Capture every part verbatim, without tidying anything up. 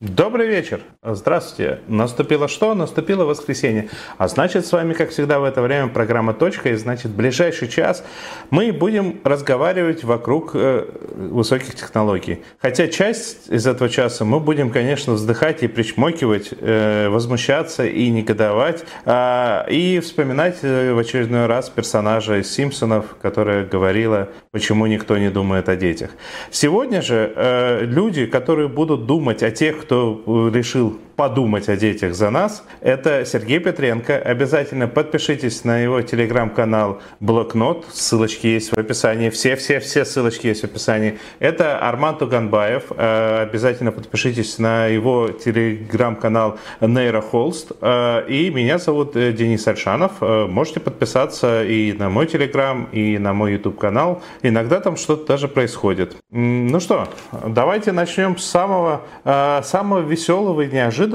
Добрый вечер. Здравствуйте. Наступило что? Наступило воскресенье. А значит, с вами, как всегда, в это время программа «Точка». И значит, в ближайший час мы будем разговаривать вокруг э, высоких технологий. Хотя часть из этого часа мы будем, конечно, вздыхать и причмокивать, э, возмущаться и негодовать, э, и вспоминать э, в очередной раз персонажа из «Симпсонов», которая говорила, почему никто не думает о детях. Сегодня же э, люди, которые будут думать о тех, кто кто решил подумать о детях за нас, это Сергей Петренко. Обязательно подпишитесь на его телеграм-канал «Блокнот». Ссылочки есть в описании. Все-все-все ссылочки есть в описании. Это Арман Туганбаев. Обязательно подпишитесь на его телеграм-канал «Нейрохолст». И меня зовут Денис Альшанов. Можете подписаться и на мой телеграм, и на мой ютуб-канал. Иногда там что-то даже происходит. Ну что, давайте начнем с самого, самого веселого и неожиданного.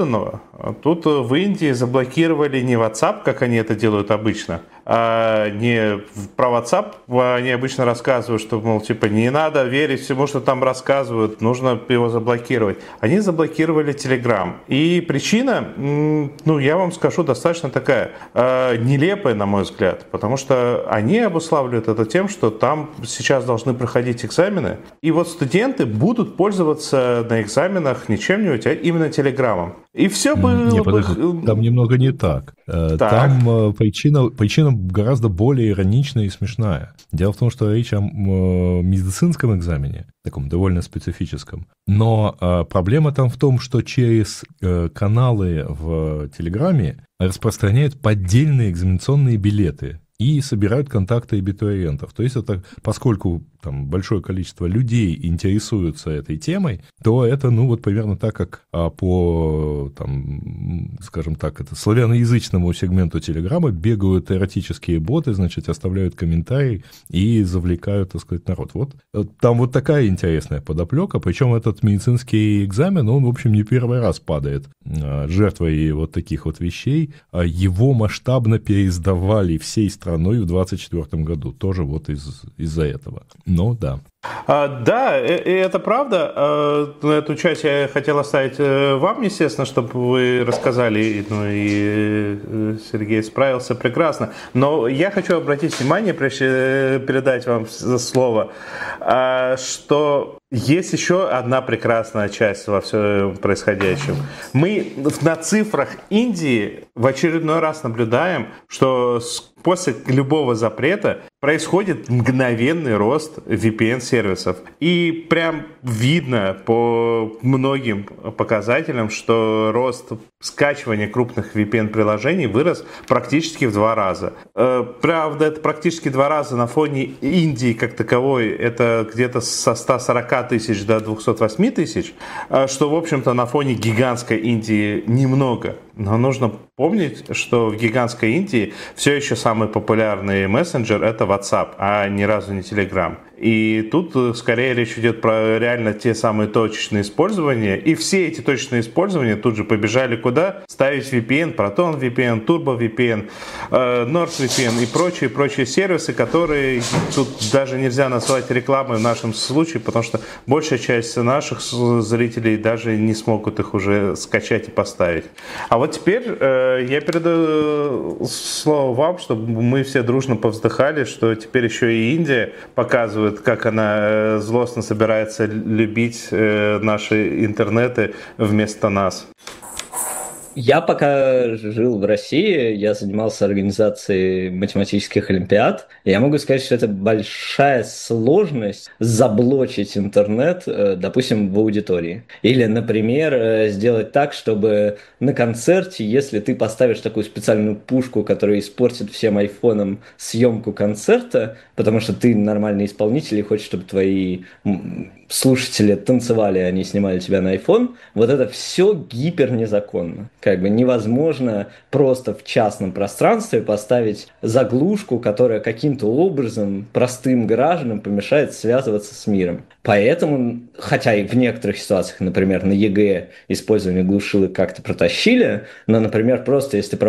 Тут в Индии заблокировали не WhatsApp, как они это делают обычно, а не про WhatsApp они обычно рассказывают, что, мол, типа, не надо верить всему, что там рассказывают, нужно его заблокировать. Они заблокировали Telegram. И причина, ну, я вам скажу, достаточно такая нелепая, на мой взгляд, потому что они обуславливают это тем, что там сейчас должны проходить экзамены, и вот студенты будут пользоваться на экзаменах не чем-нибудь, а именно Телеграмом. И все было не, бы... подожди, там немного не так. так. Там причина, причина гораздо более ироничная и смешная. Дело в том, что речь о медицинском экзамене, таком довольно специфическом. Но проблема там в том, что через каналы в Телеграме распространяют поддельные экзаменационные билеты и собирают контакты абитуриентов. То есть, это, поскольку там большое количество людей интересуются этой темой, то это, ну, вот примерно так, как а, по, там, скажем так, это славяноязычному сегменту Телеграма бегают эротические боты, значит, оставляют комментарии и завлекают, так сказать, народ. Вот там вот такая интересная подоплека, причем этот медицинский экзамен, он, в общем, не первый раз падает а, жертвой вот таких вот вещей. А его масштабно переиздавали всей страной в двадцать четвёртом году, тоже вот из, из-за этого. Ну, да. А, да, и, и это правда. А, эту часть я хотел оставить вам, естественно, чтобы вы рассказали, ну и Сергей справился прекрасно. Но я хочу обратить внимание, прежде передать вам слово, что есть еще одна прекрасная часть во всем происходящем. Мы на цифрах Индии в очередной раз наблюдаем, что после любого запрета происходит мгновенный рост ви пи эн-сервисов. И прям видно по многим показателям, что рост скачивания крупных ви пи эн-приложений вырос практически в два раза. Правда, это практически два раза на фоне Индии как таковой, это где-то со ста сорока тысяч до двухсот восьми тысяч, что, в общем-то, на фоне гигантской Индии немного. Но нужно помнить, что в гигантской Индии все еще самый популярный мессенджер — это WhatsApp, а ни разу не Telegram. И тут скорее речь идет про реально те самые точечные использования. И все эти точечные использования тут же побежали куда? Ставить ви пи эн, Proton ви пи эн, Turbo ви пи эн, NordVPN и прочие-прочие сервисы, которые тут даже нельзя назвать рекламой в нашем случае, потому что большая часть наших зрителей даже не смогут их уже скачать и поставить. А вот теперь э, я передаю слово вам, чтобы мы все дружно повздыхали, что теперь еще и Индия показывает, как она злостно собирается любить наши интернеты вместо нас. Я пока жил в России, я занимался организацией математических олимпиад. Я могу сказать, что это большая сложность заблочить интернет, допустим, в аудитории. Или, например, сделать так, чтобы на концерте, если ты поставишь такую специальную пушку, которая испортит всем айфонам съемку концерта, потому что ты нормальный исполнитель и хочешь, чтобы твои слушатели танцевали, они снимали тебя на iPhone, вот это все гипер незаконно. Как бы невозможно просто в частном пространстве поставить заглушку, которая каким-то образом простым гражданам помешает связываться с миром. Поэтому, хотя и в некоторых ситуациях, например, на ЕГЭ использование глушилок как-то протащили, но, например, просто если ты проводишь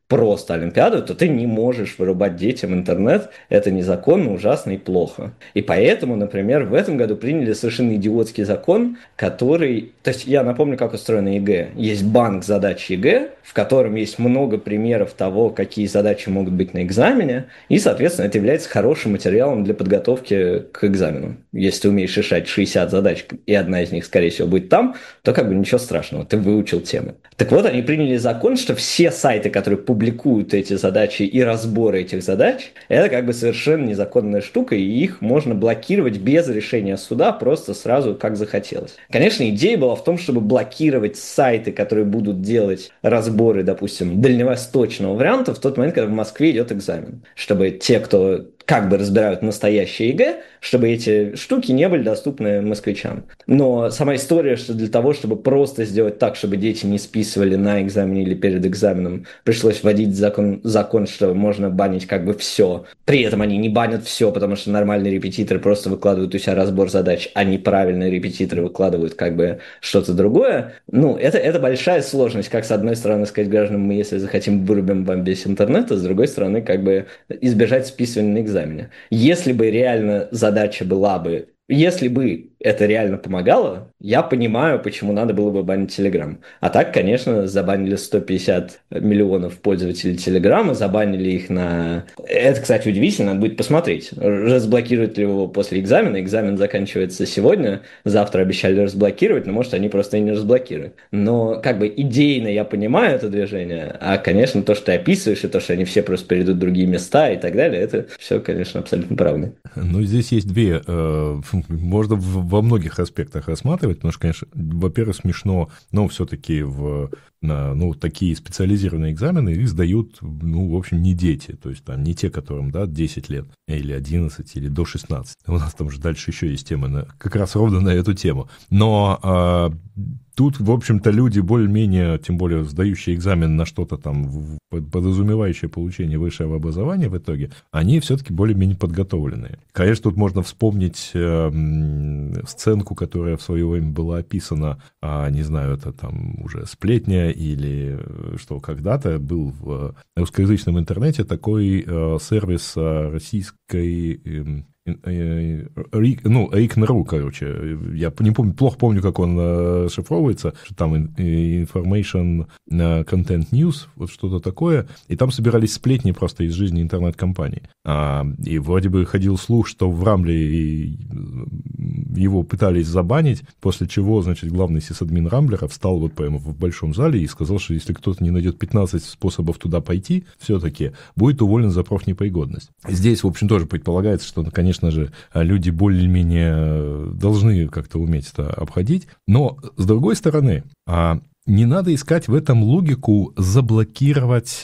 просто олимпиаду, то ты не можешь вырубать детям интернет. Это незаконно, ужасно и плохо. И поэтому, например, в этом году приняли совершенно идиотский закон, который... То есть я напомню, как устроена ЕГЭ. Есть банк задач ЕГЭ, в котором есть много примеров того, какие задачи могут быть на экзамене, и, соответственно, это является хорошим материалом для подготовки к экзамену. Если ты умеешь решать шестьдесят задач, и одна из них, скорее всего, будет там, то как бы ничего страшного, ты выучил тему. Так вот, они приняли закон, что все сайты, которые публикуют эти задачи и разборы этих задач, это как бы совершенно незаконная штука, и их можно блокировать без решения суда, просто сразу как захотелось. Конечно, идея была в том, чтобы блокировать сайты, которые будут делать разборы, допустим, дальневосточного варианта в тот момент, когда в Москве идет экзамен. Чтобы те, кто как бы разбирают настоящее ЕГЭ, чтобы эти штуки не были доступны москвичам. Но сама история, что для того, чтобы просто сделать так, чтобы дети не списывали на экзамене или перед экзаменом, пришлось вводить закон, закон, что можно банить как бы все. При этом они не банят все, потому что нормальные репетиторы просто выкладывают у себя разбор задач, а неправильные репетиторы выкладывают как бы что-то другое. Ну, это, это большая сложность, как с одной стороны сказать гражданам, мы если захотим вырубим вам весь интернет, а с другой стороны как бы избежать списывания на экзамен. Если бы реально задача была бы, если бы это реально помогало, я понимаю, почему надо было бы банить Telegram. А так, конечно, забанили сто пятьдесят миллионов пользователей Телеграма, забанили их на... Это, кстати, удивительно, надо будет посмотреть, разблокируют ли его после экзамена. Экзамен заканчивается сегодня, завтра обещали разблокировать, но, может, они просто и не разблокируют. Но, как бы, идейно я понимаю это движение, а, конечно, то, что ты описываешь, и то, что они все просто перейдут в другие места и так далее, это все, конечно, абсолютно правда. Ну, здесь есть две... Э, можно во многих аспектах рассматривать, потому что, конечно, во-первых, смешно, но все-таки в, ну, такие специализированные экзамены их сдают, ну, в общем, не дети, то есть там не те, которым, да, десять лет, или одиннадцать, или до шестнадцати. У нас там же дальше еще есть темы на, как раз ровно на эту тему. Но а, тут, в общем-то, люди более-менее, тем более сдающие экзамен на что-то там, подразумевающее получение высшего образования в итоге, они все-таки более-менее подготовленные. Конечно, тут можно вспомнить э, сценку, которая в свое время была описана, а, не знаю, это там уже сплетня или что когда-то был в русскоязычном интернете такой э, сервис российской... Э, ну, Рик.ру, короче, я не помню, плохо помню, как он расшифровывается, что там Information Content News, вот что-то такое, и там собирались сплетни просто из жизни интернет-компаний. И вроде бы ходил слух, что в Рамбле его пытались забанить, после чего, значит, главный сисадмин Рамблера встал вот прямо в большом зале и сказал, что если кто-то не найдет пятнадцать способов туда пойти, все-таки будет уволен за профнепригодность. Здесь, в общем, тоже предполагается, что, конечно, Конечно же, люди более-менее должны как-то уметь это обходить. Но, с другой стороны, не надо искать в этом логику заблокировать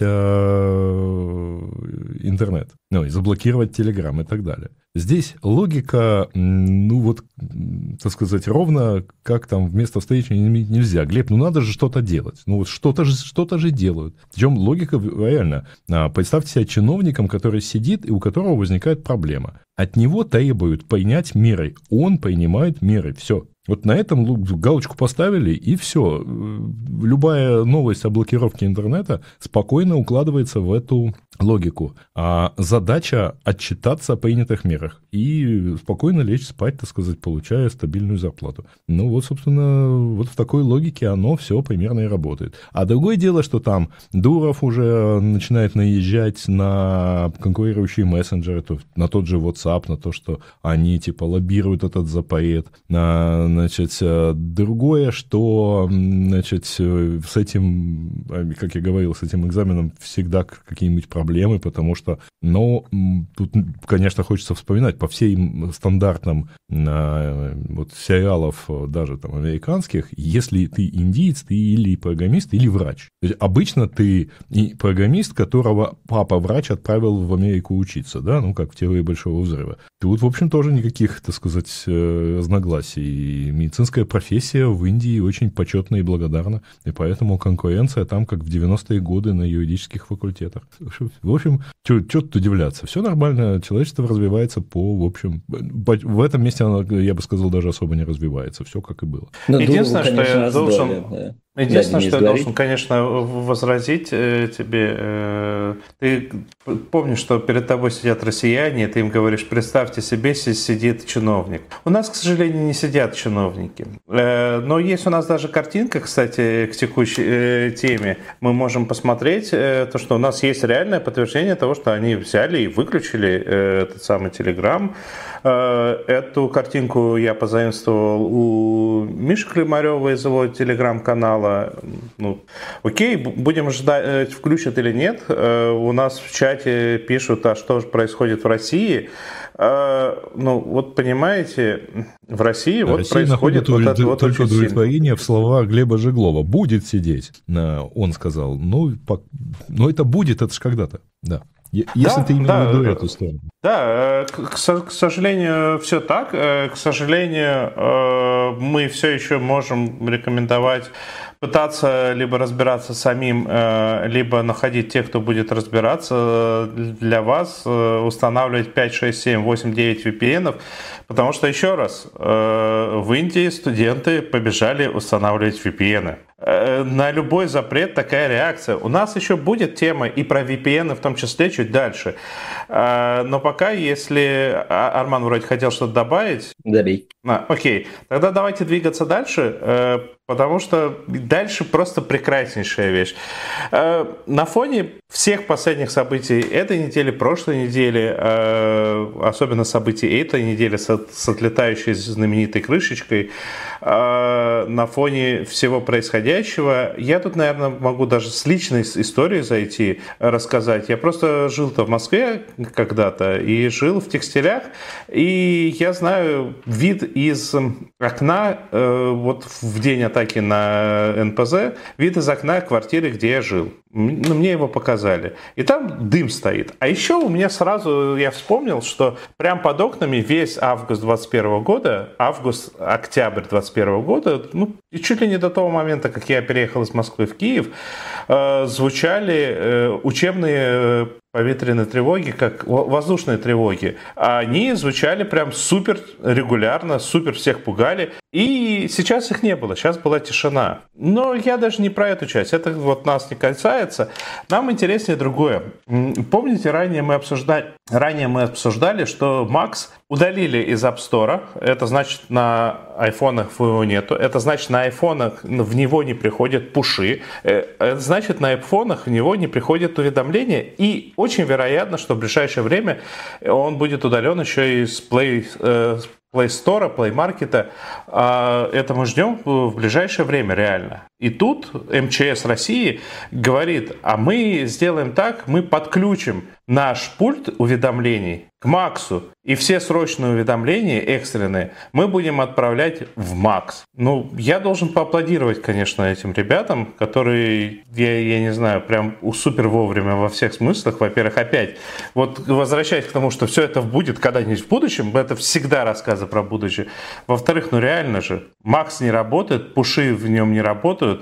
э, интернет, ну, и заблокировать Telegram и так далее. Здесь логика, ну вот, так сказать, ровно как там вместо встречи нельзя. Глеб, ну надо же что-то делать. Ну вот что-то же, что-то же делают. Причем логика реально. Представьте себе чиновником, который сидит и у которого возникает проблема. От него требуют принять меры. Он принимает меры. Все. Вот на этом галочку поставили, и все. Любая новость о блокировке интернета спокойно укладывается в эту логику. А задача отчитаться о принятых мерах и спокойно лечь спать, так сказать, получая стабильную зарплату. Ну вот, собственно, вот в такой логике оно все примерно и работает. А другое дело, что там Дуров уже начинает наезжать на конкурирующие мессенджеры, на тот же WhatsApp, на то, что они типа лоббируют этот запрет. Значит, другое, что, значит, с этим, как я говорил, с этим экзаменом всегда какие-нибудь проблемы. проблемы, потому что, ну, тут, конечно, хочется вспоминать по всем стандартам э, вот, сериалов, даже там американских, если ты индиец, ты или программист, или врач. То есть обычно ты программист, которого папа врач отправил в Америку учиться, да, ну, как в теории Большого взрыва. Тут, в общем, тоже никаких, так сказать, разногласий. Медицинская профессия в Индии очень почетна и благодарна, и поэтому конкуренция там, как в девяностые годы на юридических факультетах. В общем, что тут удивляться? Все нормально, человечество развивается по, в общем, в этом месте оно, я бы сказал, даже особо не развивается. Все как и было. Но Единственное, Дурову, конечно, что я должен... Да. Единственное, да, что я говорит. должен, конечно, возразить э, тебе. Э, ты помнишь, что перед тобой сидят россияне, и ты им говоришь, представьте себе, сидит чиновник. У нас, к сожалению, не сидят чиновники. Э, но есть у нас даже картинка, кстати, к текущей э, теме. Мы можем посмотреть, э, то, что у нас есть реальное подтверждение того, что они взяли и выключили э, этот самый Telegram. Э, эту картинку я позаимствовал у Миши Климарева из его телеграм-канала. Ну, окей, будем ждать, включат или нет. У нас в чате пишут, а что же происходит в России. Ну, вот понимаете, в России а вот Россия происходит вот это вот только удовлетворение в словах Глеба Жеглова. Будет сидеть, он сказал. Ну, ну это будет, это же когда-то, да. Если да, ты имел да, в виду эту сторону. Да, к, к сожалению, все так. К сожалению, мы все еще можем рекомендовать пытаться либо разбираться самим, либо находить тех, кто будет разбираться для вас, устанавливать пять, шесть, семь, восемь, девять ви пи эн, потому что, еще раз, в Индии студенты побежали устанавливать ви пи эн. На любой запрет такая реакция. У нас еще будет тема и про ви пи эн, в том числе чуть дальше. Но пока, если Арман вроде хотел что-то добавить... Добей. А, окей, тогда давайте двигаться дальше, потому что дальше просто прекраснейшая вещь. На фоне всех последних событий этой недели, прошлой недели, особенно событий этой недели с, с отлетающей знаменитой крышечкой, на фоне всего происходящего, я тут, наверное, могу даже с личной историей зайти, рассказать. Я просто жил-то в Москве когда-то и жил в текстилях, и я знаю вид из окна, вот в день атаки на эн пэ зэ, вид из окна квартиры, где я жил. Ну, мне его показали. И там дым стоит. А еще у меня сразу, я вспомнил, что прям под окнами весь август двадцать первого года, август-октябрь двадцать первого года, ну, и чуть ли не до того момента, как я переехал из Москвы в Киев, э, звучали э, учебные поветренные тревоги, как воздушные тревоги. А они звучали прям супер регулярно, супер всех пугали. И сейчас их не было, сейчас была тишина. Но я даже не про эту часть, это вот нас не касается. Нам интереснее другое. Помните, ранее мы обсуждали, ранее мы обсуждали, что Макс удалили из App Store. Это значит, на айфонах его нету. Это значит, на айфонах в него не приходят пуши. Это значит, на айфонах в него не приходят уведомления. И очень вероятно, что в ближайшее время он будет удален еще из Play, Play Store, Play Market. Это мы ждем в ближайшее время реально. И тут эм че эс России говорит, а мы сделаем так, мы подключим наш пульт уведомлений к Максу, и все срочные уведомления, экстренные, мы будем отправлять в Макс. Ну, я должен поаплодировать, конечно, этим ребятам, которые, я, я не знаю, прям супер вовремя во всех смыслах. Во-первых, опять, вот возвращаясь к тому, что все это будет когда-нибудь в будущем, это всегда рассказы про будущее. Во-вторых, ну реально же, Макс не работает, пуши в нем не работают,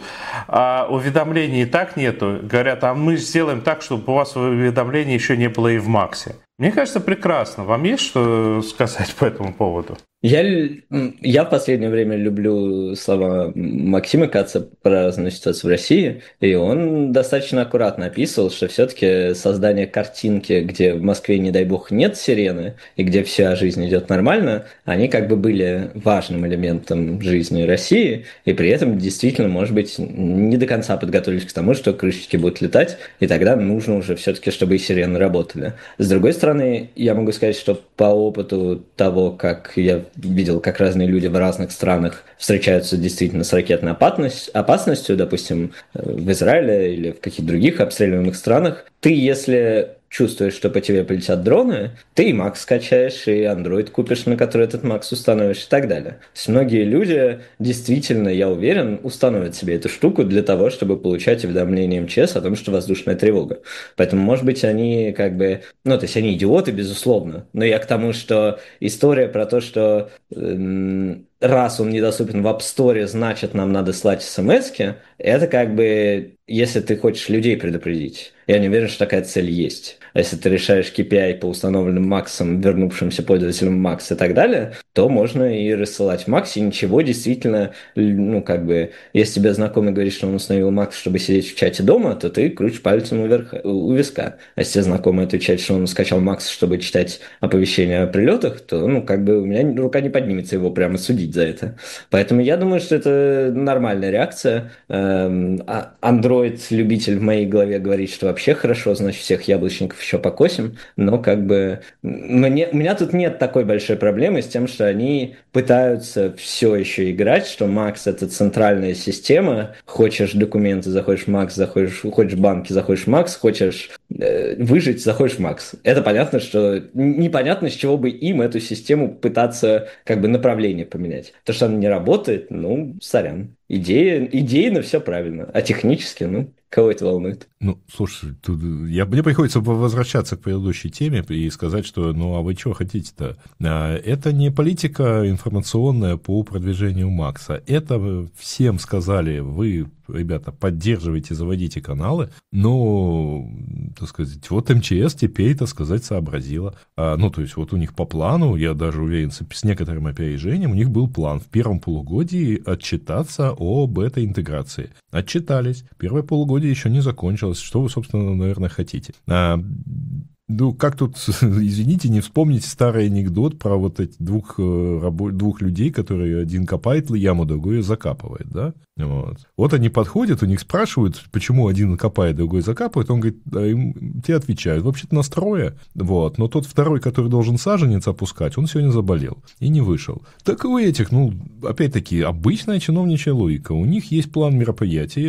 а уведомлений и так нету. Говорят, а мы сделаем так, чтобы у вас уведомлений еще не было и в Максе. Мне кажется, прекрасно. Вам есть что сказать по этому поводу? Я, я в последнее время люблю слова Максима Каца про разную ситуацию в России, и он достаточно аккуратно описывал, что все-таки создание картинки, где в Москве, не дай бог, нет сирены, и где вся жизнь идет нормально, они как бы были важным элементом жизни России, и при этом действительно, может быть, не до конца подготовились к тому, что крышечки будут летать, и тогда нужно уже все-таки, чтобы и сирены работали. С другой стороны, я могу сказать, что по опыту того, как я видел, как разные люди в разных странах встречаются действительно с ракетной опасностью, допустим, в Израиле или в каких-то других обстреливаемых странах, ты, если чувствуешь, что по тебе полетят дроны, ты и Макс скачаешь, и Android купишь, на который этот Макс установишь и так далее. То есть многие люди действительно, я уверен, установят себе эту штуку для того, чтобы получать уведомления эм че эс о том, что воздушная тревога. Поэтому, может быть, они как бы... Ну, то есть они идиоты, безусловно. Но я к тому, что история про то, что... Эм, раз он недоступен в App Store, значит, нам надо слать смс-ки, это как бы, если ты хочешь людей предупредить. Я не уверен, что такая цель есть. А если ты решаешь кей пи ай по установленным Максом, вернувшимся пользователям Макс и так далее, то можно и рассылать Макс, и ничего, действительно, ну, как бы, если тебе знакомый говорит, что он установил Макс, чтобы сидеть в чате дома, то ты крутишь пальцем у, верха, у виска. А если знакомый отвечает, что он скачал Макс, чтобы читать оповещения о прилетах, то, ну, как бы, у меня рука не поднимется его прямо судить за это. Поэтому я думаю, что это нормальная реакция. Android-любитель в моей голове говорит, что вообще хорошо, значит, всех яблочников еще покосим, но как бы мне, у меня тут нет такой большой проблемы с тем, что они пытаются все еще играть, что Max — это центральная система, хочешь документы, заходишь в Max, заходишь, хочешь в банки, заходишь в Max, хочешь э, выжить, заходишь в Max. Это понятно, что непонятно, с чего бы им эту систему пытаться как бы направление поменять. То, что она не работает, ну, сорян. Идея, идейно все правильно, а технически, ну, кого это волнует? Ну, слушай, тут я, мне приходится возвращаться к предыдущей теме и сказать, что, ну, а вы чего хотите-то? Это не политика информационная по продвижению Макса. Это всем сказали, вы, ребята, поддерживайте, заводите каналы, но, так сказать, вот эм че эс теперь, так сказать, сообразила. А, ну, то есть, вот у них по плану, я даже уверен, с некоторым опережением, у них был план в первом полугодии отчитаться об этой интеграции. Отчитались. Первое полугодие еще не закончилось. Что вы, собственно, наверное, хотите? А, ну, как тут, извините, не вспомнить старый анекдот про вот эти двух, двух людей, которые один копает яму, другой ее закапывает, да? Вот. Вот они подходят, у них спрашивают, почему один копает, другой закапывает, он говорит, а им, те отвечают, вообще-то настроя, вот, но тот второй, который должен саженец опускать, он сегодня заболел и не вышел. Так и у этих, ну, опять-таки, обычная чиновничья логика, у них есть план мероприятий,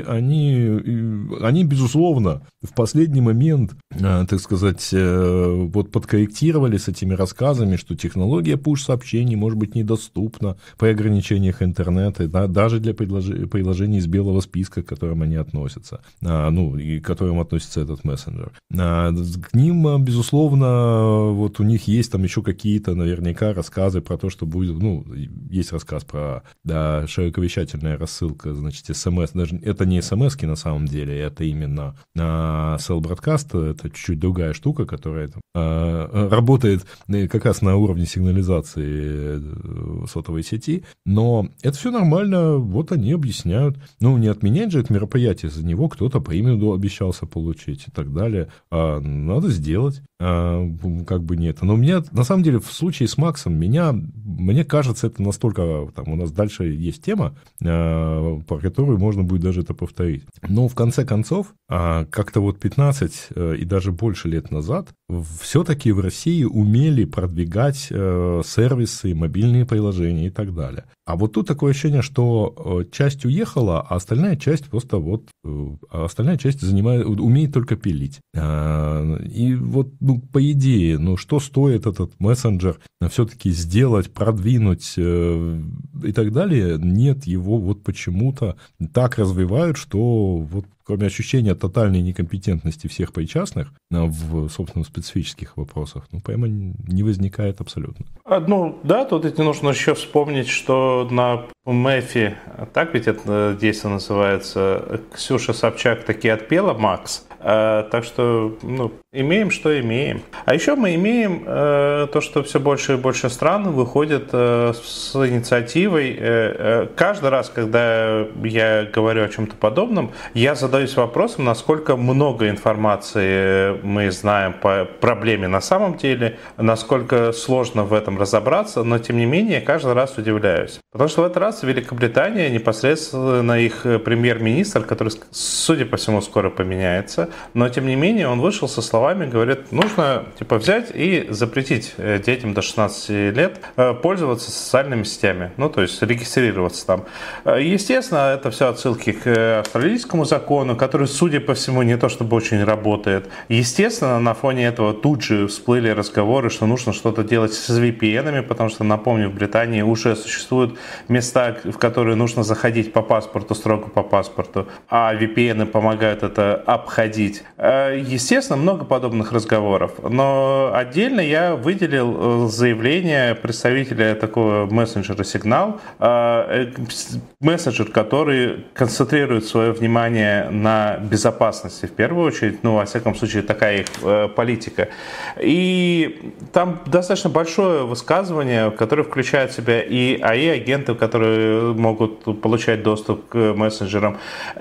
они, они безусловно, в последний момент, так сказать, вот подкорректировали с этими рассказами, что технология пуш-сообщений может быть недоступна при ограничениях интернета, да, даже для предложений приложений из белого списка, к которым они относятся, а, ну, и к которым относится этот мессенджер. А, к ним, безусловно, вот у них есть там еще какие-то наверняка рассказы про то, что будет, ну, есть рассказ про, да, широковещательная рассылка, значит, смс, даже это не смс-ки на самом деле, это именно а, Cell Broadcast, это чуть-чуть другая штука, которая там, а, работает как раз на уровне сигнализации сотовой сети, но это все нормально, вот они объясняют. Ну, не отменять же это мероприятие, за него кто-то премию обещался получить и так далее. А надо сделать, а, как бы нет. Но у меня, на самом деле, в случае с Максом, меня, мне кажется, это настолько, там, у нас дальше есть тема, а, по которой можно будет даже это повторить. Но, в конце концов, а, как-то вот пятнадцать и даже больше лет назад все-таки в России умели продвигать а, сервисы, мобильные приложения и так далее. А вот тут такое ощущение, что часть уехала, а остальная часть просто вот, а остальная часть занимает, умеет только пилить. И вот, ну, по идее, ну, что стоит этот мессенджер все-таки сделать, продвинуть и так далее, нет, его вот почему-то так развивают, что вот кроме ощущения тотальной некомпетентности всех причастных в, собственно, специфических вопросах, ну, прямо не возникает абсолютно. Ну, да, тут ведь нужно еще вспомнить, что на МЭФе, так ведь это действие называется, Ксюша Собчак таки отпела Макс. А, так что, ну, имеем, что имеем. А еще мы имеем э, то, что все больше и больше стран выходят э, с инициативой. Э, э, каждый раз, когда я говорю о чем-то подобном, я задаюсь вопросом, насколько много информации мы знаем по проблеме на самом деле, насколько сложно в этом разобраться, но тем не менее каждый раз удивляюсь. Потому что в этот раз Великобритания, непосредственно их премьер-министр, который, судя по всему, скоро поменяется, но тем не менее он вышел со словами, говорит, нужно типа взять и запретить детям до шестнадцати лет пользоваться социальными сетями, ну то есть регистрироваться там. Естественно, это все отсылки к австралийскому закону, который, судя по всему, не то чтобы очень работает. Естественно, на фоне этого тут же всплыли разговоры, что нужно что-то делать с ви пи эн-ами, потому что, напомню, в Британии уже существуют места места, в которые нужно заходить по паспорту, строго по паспорту, а ви пи эн помогают это обходить. Естественно, много подобных разговоров, но отдельно я выделил заявление представителя такого мессенджера Signal, мессенджер, который концентрирует свое внимание на безопасности в первую очередь, ну, во всяком случае, такая их политика. И там достаточно большое высказывание, которое включает в себя и эй ай агенты, которые могут получать доступ к мессенджерам,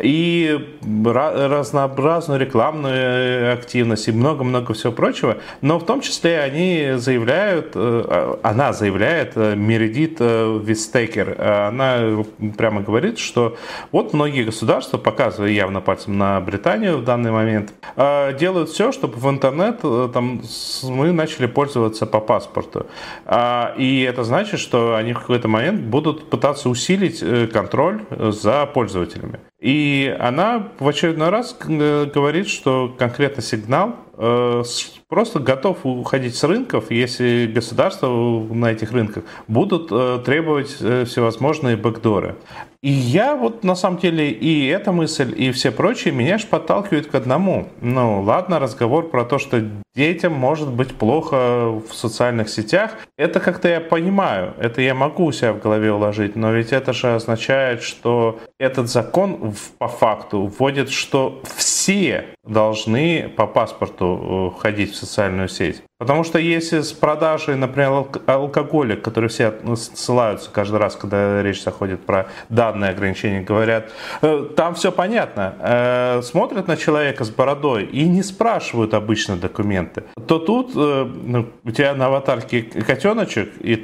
и разнообразную рекламную активность, и много-много всего прочего. Но в том числе они заявляют, она заявляет, Мередит Вистекер, она прямо говорит, что вот многие государства, показывая явно пальцем на Британию в данный момент, делают все, чтобы в интернет там, мы начали пользоваться по паспорту. И это значит, что они в какой-то момент будут пытаться усилить контроль за пользователями. И она в очередной раз говорит, что конкретно Signal просто готов уходить с рынков, если государства на этих рынках будут требовать всевозможные бэкдоры. И я вот на самом деле и эта мысль, и все прочие меня аж подталкивают к одному. Ну ладно, разговор про то, что детям может быть плохо в социальных сетях, это как-то я понимаю, это я могу у себя в голове уложить, но ведь это же означает, что этот закон по факту вводит, что все должны по паспорту входить в социальную сеть. Потому что если с продажей, например, алкоголя, которые все ссылаются каждый раз, когда речь заходит про данные ограничения, говорят, там все понятно, смотрят на человека с бородой и не спрашивают обычно документы, то тут ну, у тебя на аватарке котеночек, и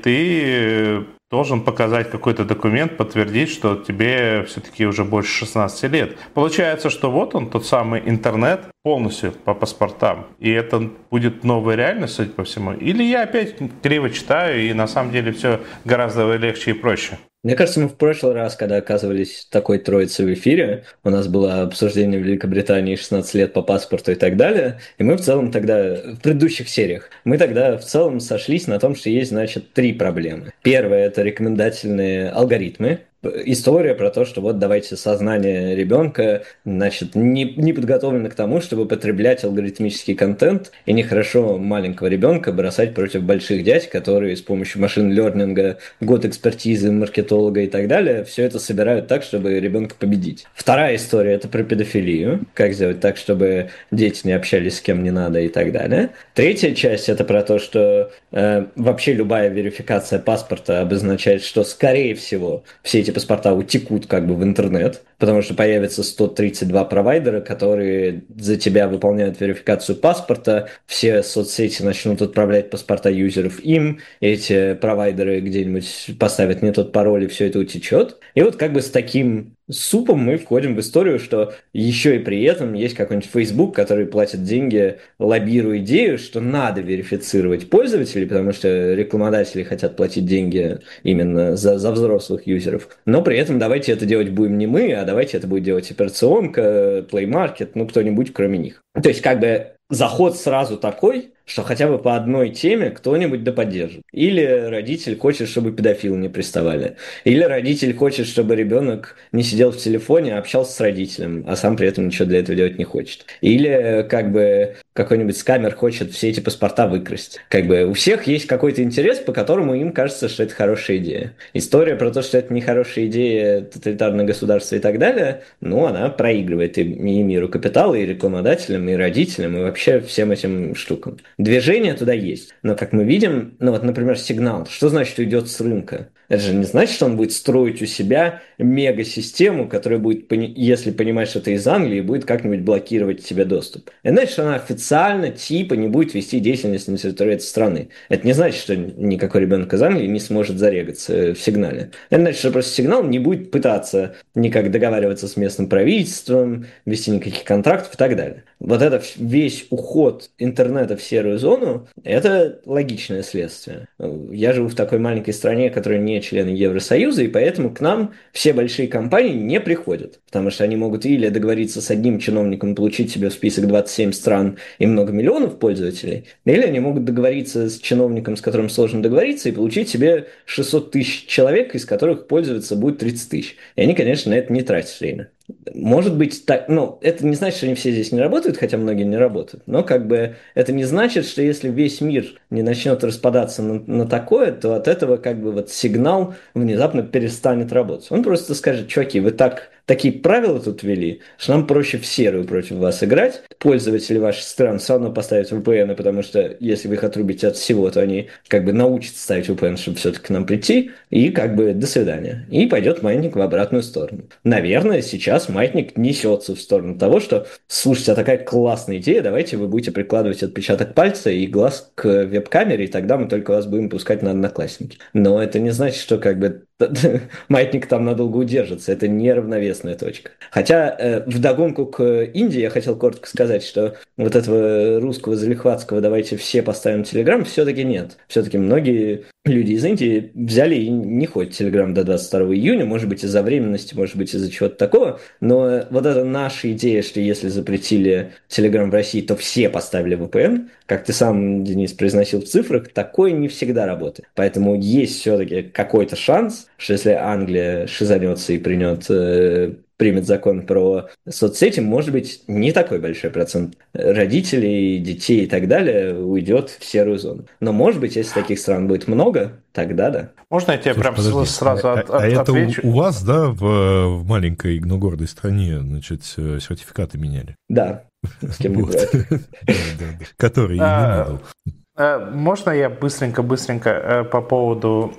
ты должен показать какой-то документ, подтвердить, что тебе все-таки уже больше шестнадцати лет. Получается, что вот он, тот самый интернет, полностью по паспортам. И это будет новая реальность, судя по всему. Или я опять криво читаю, и на самом деле все гораздо легче и проще. Мне кажется, мы в прошлый раз, когда оказывались такой троицей в эфире, у нас было обсуждение в Великобритании шестнадцать лет по паспорту и так далее, и мы в целом тогда, в предыдущих сериях, мы тогда в целом сошлись на том, что есть, значит, три проблемы. Первое – это рекомендательные алгоритмы. История про то, что вот давайте сознание ребенка, значит, не, не подготовлено к тому, чтобы потреблять алгоритмический контент, и нехорошо маленького ребенка бросать против больших дядь, которые с помощью машин-лернинга, год экспертизы, маркетолога и так далее, все это собирают так, чтобы ребенка победить. Вторая история – это про педофилию, как сделать так, чтобы дети не общались с кем не надо и так далее. Третья часть – это про то, что э, вообще любая верификация паспорта обозначает, что, скорее всего, все эти паспорта утекут как бы в интернет, потому что появится сто тридцать два провайдера, которые за тебя выполняют верификацию паспорта, все соцсети начнут отправлять паспорта юзеров им, эти провайдеры где-нибудь поставят не тот пароль, и все это утечет. И вот как бы с таким супом мы входим в историю, что еще и при этом есть какой-нибудь Facebook, который платит деньги, лоббируя идею, что надо верифицировать пользователей, потому что рекламодатели хотят платить деньги именно за, за взрослых юзеров. Но при этом давайте это делать будем не мы, а давайте это будет делать операционка, Play Market, ну кто-нибудь кроме них. То есть как бы заход сразу такой, что хотя бы по одной теме кто-нибудь да поддержит. Или родитель хочет, чтобы педофилы не приставали. Или родитель хочет, чтобы ребенок не сидел в телефоне, а общался с родителем, а сам при этом ничего для этого делать не хочет. Или как бы какой-нибудь скамер хочет все эти паспорта выкрасть. Как бы у всех есть какой-то интерес, по которому им кажется, что это хорошая идея. История про то, что это нехорошая идея, тоталитарное государство и так далее, ну, она проигрывает и, и миру капитала, и рекламодателям, и родителям, и вообще всем этим штукам. Движение туда есть. Но, как мы видим, ну вот, например, Signal. Что значит уйдет с рынка? Это же не значит, что он будет строить у себя мега-систему, которая будет, если понимаешь, что ты из Англии, будет как-нибудь блокировать тебе доступ. Это значит, что она официально типа не будет вести деятельность на территории этой страны. Это не значит, что никакой ребенок из Англии не сможет зарегаться в Сигнале. Это значит, что просто Signal не будет пытаться никак договариваться с местным правительством, вести никаких контрактов и так далее. Вот это весь уход интернета в серую зону, это логичное следствие. Я живу в такой маленькой стране, которая не члены Евросоюза, и поэтому к нам все большие компании не приходят. потому что они могут или договориться с одним чиновником, получить себе в список двадцать семь стран и много миллионов пользователей, или они могут договориться с чиновником, с которым сложно договориться, и получить себе шестьсот тысяч человек, из которых пользоваться будет тридцать тысяч. И они, конечно, на это не тратят время. Может быть, так, ну, это не значит, что они все здесь не работают, хотя многие не работают, но как бы это не значит, что если весь мир не начнет распадаться на, на такое, то от этого как бы вот сигнал внезапно перестанет работать. Он просто скажет: чуваки, вы так, такие правила тут ввели, что нам проще в серую против вас играть. Пользователи ваших стран все равно поставят ви пи эн, потому что если вы их отрубите от всего, то они как бы научатся ставить ви пи эн, чтобы все-таки к нам прийти, и как бы до свидания. И пойдет маятник в обратную сторону. Наверное, сейчас маятник несется в сторону того, что, слушайте, а такая классная идея, давайте вы будете прикладывать отпечаток пальца и глаз к веб-камере, и тогда мы только вас будем пускать на Одноклассники. Но это не значит, что как бы маятник там надолго удержится, это неравновесная точка. Хотя э, вдогонку к Индии я хотел коротко сказать, что вот этого русского залихватского «давайте все поставим Телеграм» все-таки нет. Все-таки многие люди из Индии взяли и не ходят в Телеграм до двадцать второго июня, может быть, из-за временности, может быть, из-за чего-то такого, но вот эта наша идея, что если запретили Телеграм в России, то все поставили ви пи эн, как ты сам, Денис, произносил в цифрах, такое не всегда работает. Поэтому есть все-таки какой-то шанс, что если Англия шизанется и принят, э, примет закон про соцсети, может быть, не такой большой процент родителей, детей и так далее уйдет в серую зону. Но, может быть, если таких стран будет много, тогда да. Можно я тебе Слушай, прям подожди, сразу а, от, а, от, а это отвечу? У, у вас, да, в, в маленькой, но гордой стране, значит, сертификаты меняли? Да, с кем не бывает. Который и не надо. Можно я быстренько-быстренько по поводу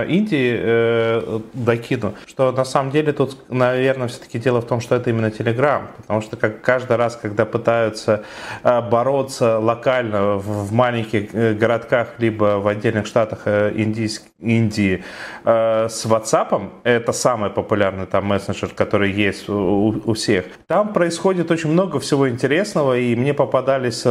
Индии докину, что на самом деле тут, наверное, все-таки дело в том, что это именно Telegram, потому что как каждый раз, когда пытаются бороться локально в маленьких городках либо в отдельных штатах Индии с WhatsApp, это самый популярный там мессенджер, который есть у, у всех, там происходит очень много всего интересного, и мне попадались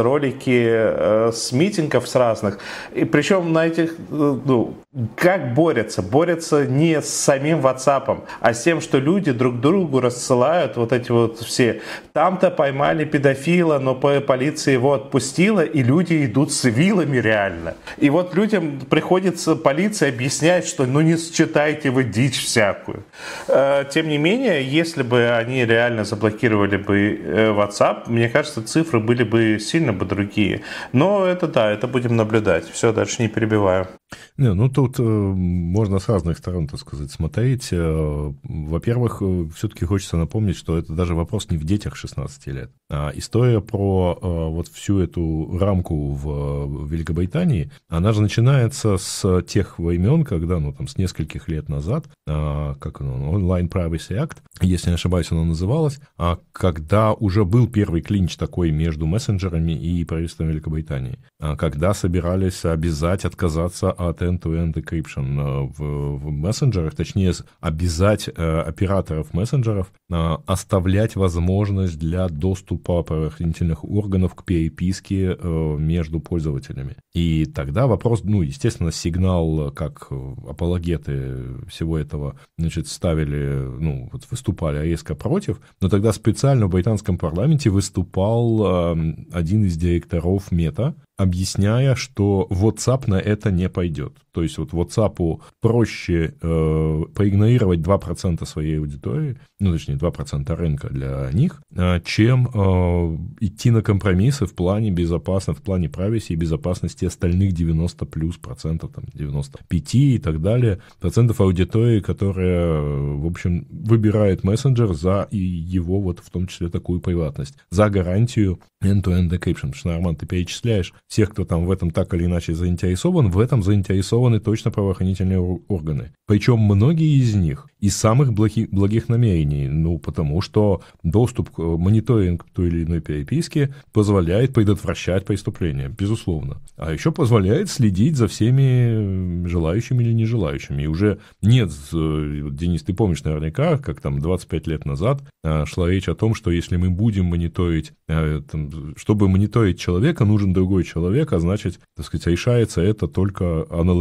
ролики с митингов с разных. И причем на этих, ну, как борются? Борются не с самим WhatsApp, а с тем, что люди друг другу рассылают вот эти вот все. Там-то поймали педофила, но полиция его отпустила, и люди идут с вилами реально. И вот людям приходится полиция объяснять, что ну не считайте вы дичь всякую. Тем не менее, если бы они реально заблокировали бы WhatsApp, мне кажется, цифры были бы сильно бы другие. Но это да, это будем наблюдать. Все, дальше не перебиваю. Не, ну тут э, можно с разных сторон, так сказать, смотреть. Э, во-первых, э, все-таки хочется напомнить, что это даже вопрос не в детях шестнадцати лет. А история про э, вот всю эту рамку в, в Великобритании, она же начинается с тех времен, когда, ну там, с нескольких лет назад, э, как оно, Online Privacy Act, если не ошибаюсь, оно называлось, э, когда уже был первый клинч такой между мессенджерами и правительством Великобритании, э, когда собирались обязать отказаться от end-to-end encryption в, в мессенджерах, точнее, обязать э, операторов мессенджеров э, оставлять возможность для доступа правоохранительных органов к переписке э, между пользователями. И тогда вопрос, ну, естественно, сигнал, как апологеты всего этого, значит, ставили, ну, вот выступали резко против, но тогда специально в британском парламенте выступал э, один из директоров Мета, объясняя, что WhatsApp на это не пойдет. То есть вот WhatsApp проще э, проигнорировать два процента своей аудитории, ну, точнее, два процента рынка для них, э, чем э, идти на компромиссы в плане безопасности, в плане privacy и безопасности остальных девяносто плюс процентов, там, девяносто пять и так далее, процентов аудитории, которая, в общем, выбирает мессенджер за и его вот в том числе такую приватность, за гарантию end-to-end encryption. Потому что, Арман, ты перечисляешь всех, кто там в этом так или иначе заинтересован, в этом заинтересованы точно правоохранительные органы. Причем многие из них из самых благих, благих намерений, ну, потому что доступ к мониторингу той или иной переписки позволяет предотвращать преступления, безусловно. А еще позволяет следить за всеми желающими или нежелающими. И уже нет, Денис, ты помнишь наверняка, как там двадцать пять лет назад шла речь о том, что если мы будем мониторить, чтобы мониторить человека, нужен другой человек, а значит, так сказать, решается это только аналогично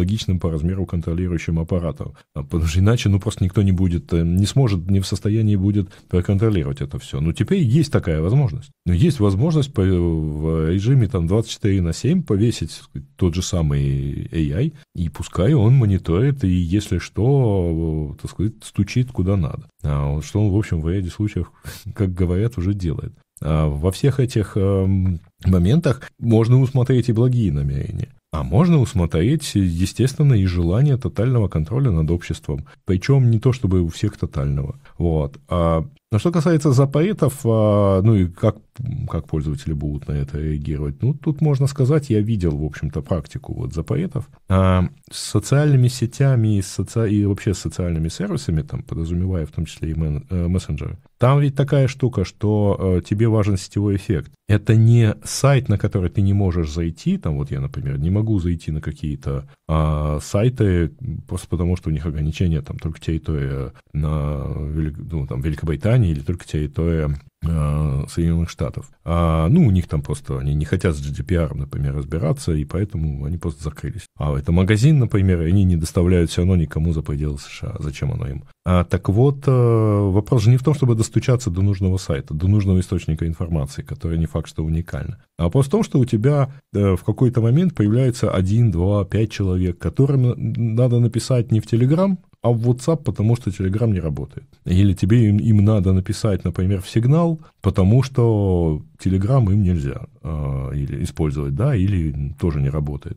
аналогичным по размеру контролирующим аппаратом. Потому что иначе, ну, просто никто не будет, не сможет, не в состоянии будет проконтролировать это все. Но теперь есть такая возможность. Но есть возможность по, в режиме там двадцать четыре на семь повесить тот же самый эй ай, и пускай он мониторит, и если что, так сказать, стучит куда надо. А вот что он, в общем, в ряде случаев, как говорят, уже делает. А во всех этих э, моментах можно усмотреть и благие намерения. А можно усмотреть, естественно, и желание тотального контроля над обществом. Причем не то, чтобы у всех тотального. Вот. А, но что касается запретов, а, ну и как, как пользователи будут на это реагировать, ну, тут можно сказать, я видел, в общем-то, практику вот запретов. А, с социальными сетями и, соци... и вообще с социальными сервисами, там, подразумевая в том числе и мен... мессенджеры, там ведь такая штука, что э, тебе важен сетевой эффект. Это не сайт, на который ты не можешь зайти, там вот я, например, не могу зайти на какие-то э, сайты, просто потому что у них ограничения, там только территория на Велик... ну, там, Великобритании или только территория э, Соединенных Штатов. А, ну, у них там просто, они не хотят с джи ди пи ар, например, разбираться, и поэтому они просто закрылись. А это магазин, например, и они не доставляют все равно никому за пределы США. Зачем оно им? А, так вот, э, вопрос же не в том, чтобы достучаться до нужного сайта, до нужного источника информации, который не факт, что уникально. А вопрос в том, что у тебя э, в какой-то момент появляется один, два, пять человек, которым надо написать не в Telegram, а в WhatsApp, потому что Telegram не работает. Или тебе им, им надо написать, например, в Signal, потому что Telegram им нельзя э, или использовать, да, или тоже не работает.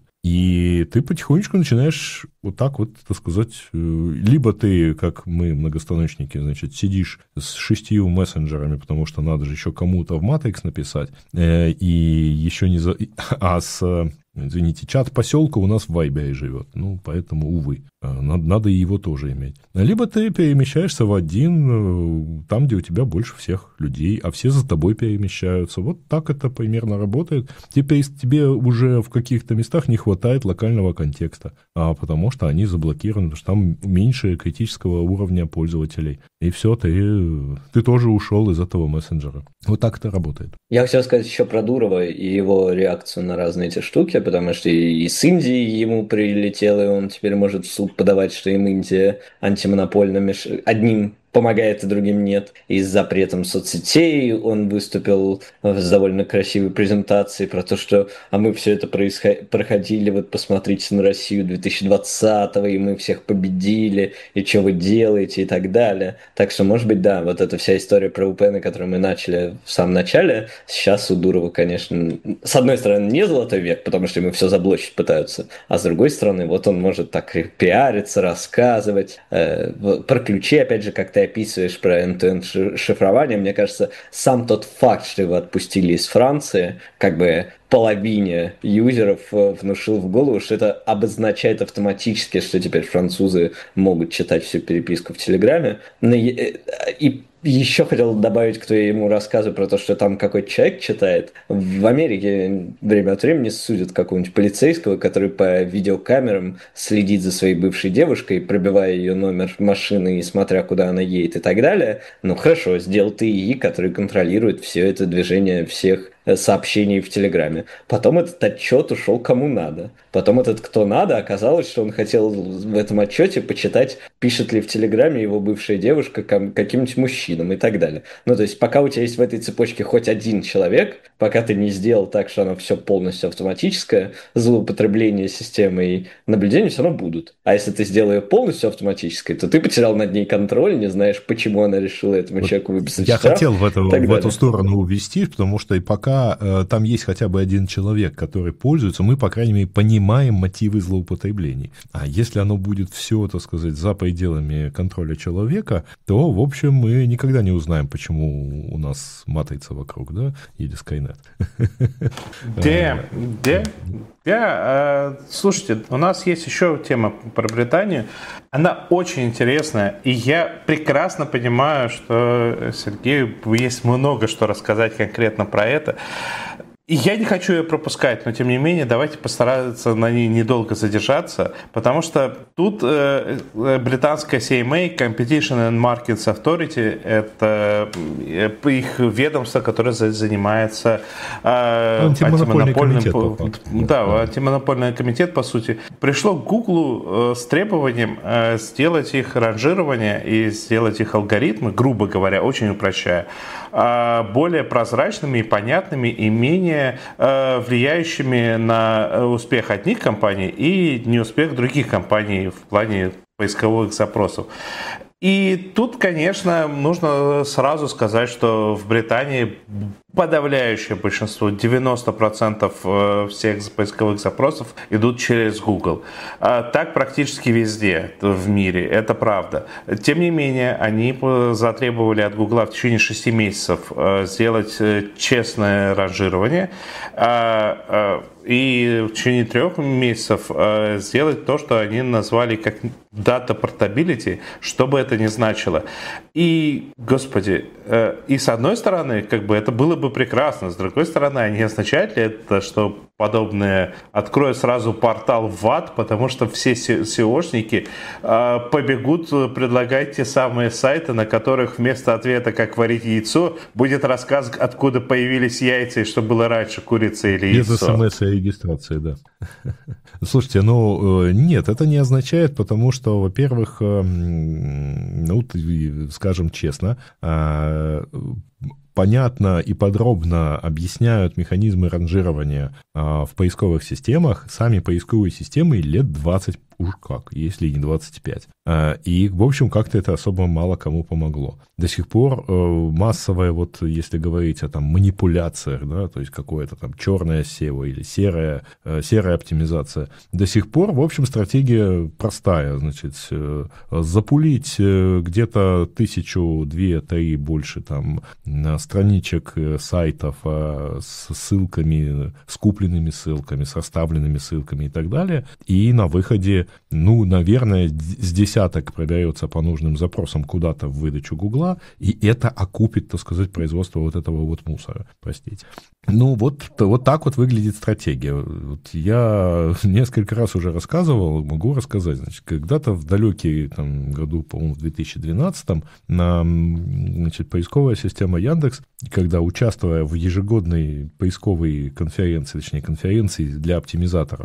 И ты потихонечку начинаешь вот так вот, так сказать, либо ты, как мы, многостаночники, значит, сидишь с шестью мессенджерами, потому что надо же еще кому-то в Matrix написать, э, и еще не за... А с... Извините, чат поселка у нас в Вайбере живет, ну, поэтому, увы, надо, надо и его тоже иметь. Либо ты перемещаешься в один, там, где у тебя больше всех людей, а все за тобой перемещаются. Вот так это примерно работает. Теперь тебе уже в каких-то местах не хватает локального контекста, а потому что они заблокированы, потому что там меньше критического уровня пользователей. И все, ты, ты тоже ушел из этого мессенджера. Вот так это работает. Я хотел сказать еще про Дурова и его реакцию на разные эти штуки, потому что и с Индии ему прилетело, и он теперь может в суд подавать, что им Индия антимонопольно меш... одним помогает, а другим нет. И с запретом соцсетей он выступил с довольно красивой презентацией про то, что а мы все это происход... проходили, вот посмотрите на Россию две тысячи двадцатого, и мы всех победили, и что вы делаете, и так далее. Так что, может быть, да, вот эта вся история про ви пи эн, которую мы начали в самом начале, сейчас у Дурова, конечно, с одной стороны, не золотой век, потому что ему все заблочить пытаются, а с другой стороны, вот он может так пиариться, рассказывать, э, про ключи, опять же, как-то описываешь про end-to-end шифрование, мне кажется, сам тот факт, что его отпустили из Франции, как бы половине юзеров внушил в голову, что это обозначает автоматически, что теперь французы могут читать всю переписку в Телеграме. И еще хотел добавить к твоему рассказу про то, что там какой-то человек читает. В Америке время от времени судят какого-нибудь полицейского, который по видеокамерам следит за своей бывшей девушкой, пробивая ее номер машины и смотря, куда она едет и так далее. Ну хорошо, сделал ты ИИ, который контролирует все это движение всех сообщений в Телеграме. Потом этот отчет ушел кому надо. Потом этот кто надо, оказалось, что он хотел в этом отчете почитать, пишет ли в Телеграме его бывшая девушка каким-нибудь мужчинам и так далее. Ну, то есть, пока у тебя есть в этой цепочке хоть один человек, пока ты не сделал так, что оно все полностью автоматическое, злоупотребление системой наблюдения все равно будут. А если ты сделал ее полностью автоматической, то ты потерял над ней контроль, не знаешь, почему она решила этому вот человеку выписать я штраф. Я хотел в эту, в эту сторону увести, потому что и пока э, там есть хотя бы один человек, который пользуется, мы, по крайней мере, понимаем мотивы злоупотреблений. А если оно будет все, так сказать, за пределами контроля человека, то, в общем, мы никогда не узнаем, почему у нас матрица вокруг, да, или Skynet. Где? Где? Я, э, слушайте, у нас есть еще тема про Британию. Она очень интересная, и я прекрасно понимаю, что Сергею есть много что рассказать конкретно про это. я не хочу ее пропускать, но тем не менее давайте постараться на ней недолго задержаться, потому что тут э, британская си эм эй, Competition and Markets Authority, это их ведомство, которое занимается э, антимонопольным комитет, по, да, да, антимонопольный комитет, по сути, пришло к Google с требованием э, сделать их ранжирование и сделать их алгоритмы, грубо говоря, очень упрощая, э, более прозрачными и понятными и менее э, влияющими на успех одних компаний и неуспех других компаний в плане поисковых запросов. И тут, конечно, нужно сразу сказать, что в Британии подавляющее большинство, девяносто процентов всех поисковых запросов идут через Google. Так практически везде в мире, это правда. Тем не менее, они затребовали от Google в течение шести месяцев сделать честное ранжирование и в течение трех месяцев сделать то, что они назвали как data portability, что бы это ни значило. И, господи, и с одной стороны, как бы это было бы прекрасно, с другой стороны, а не означает ли это, что подобное откроет сразу портал в ад, потому что все сеошники побегут предлагать те самые сайты, на которых вместо ответа «как варить яйцо» будет рассказ, откуда появились яйца и что было раньше, курица или яйцо. Без смс и регистрации, да. Слушайте, ну нет, это не означает, потому что, во-первых, ну, скажем честно, понятно и подробно объясняют механизмы ранжирования в поисковых системах сами поисковые системы лет двадцать, уж как, если не двадцать пять. И, в общем, как-то это особо мало кому помогло. До сих пор массовая, вот если говорить о там манипуляциях, да, то есть какое-то там черное сео или серая, серая оптимизация, до сих пор, в общем, стратегия простая, значит, запулить где-то тысячу, две, три, больше там страничек сайтов с ссылками, с купленными ссылками, с расставленными ссылками и так далее, и на выходе, ну, наверное, с десяток продается по нужным запросам куда-то в выдачу Гугла, и это окупит, так сказать, производство вот этого вот мусора, простите. Ну, вот, вот так вот выглядит стратегия. Вот я несколько раз уже рассказывал, могу рассказать. Значит, когда-то в далекие там, году, по-моему, в две тысячи двенадцатом, на, значит, поисковая система Яндекс, когда, участвуя в ежегодной поисковой конференции, точнее, конференции для оптимизаторов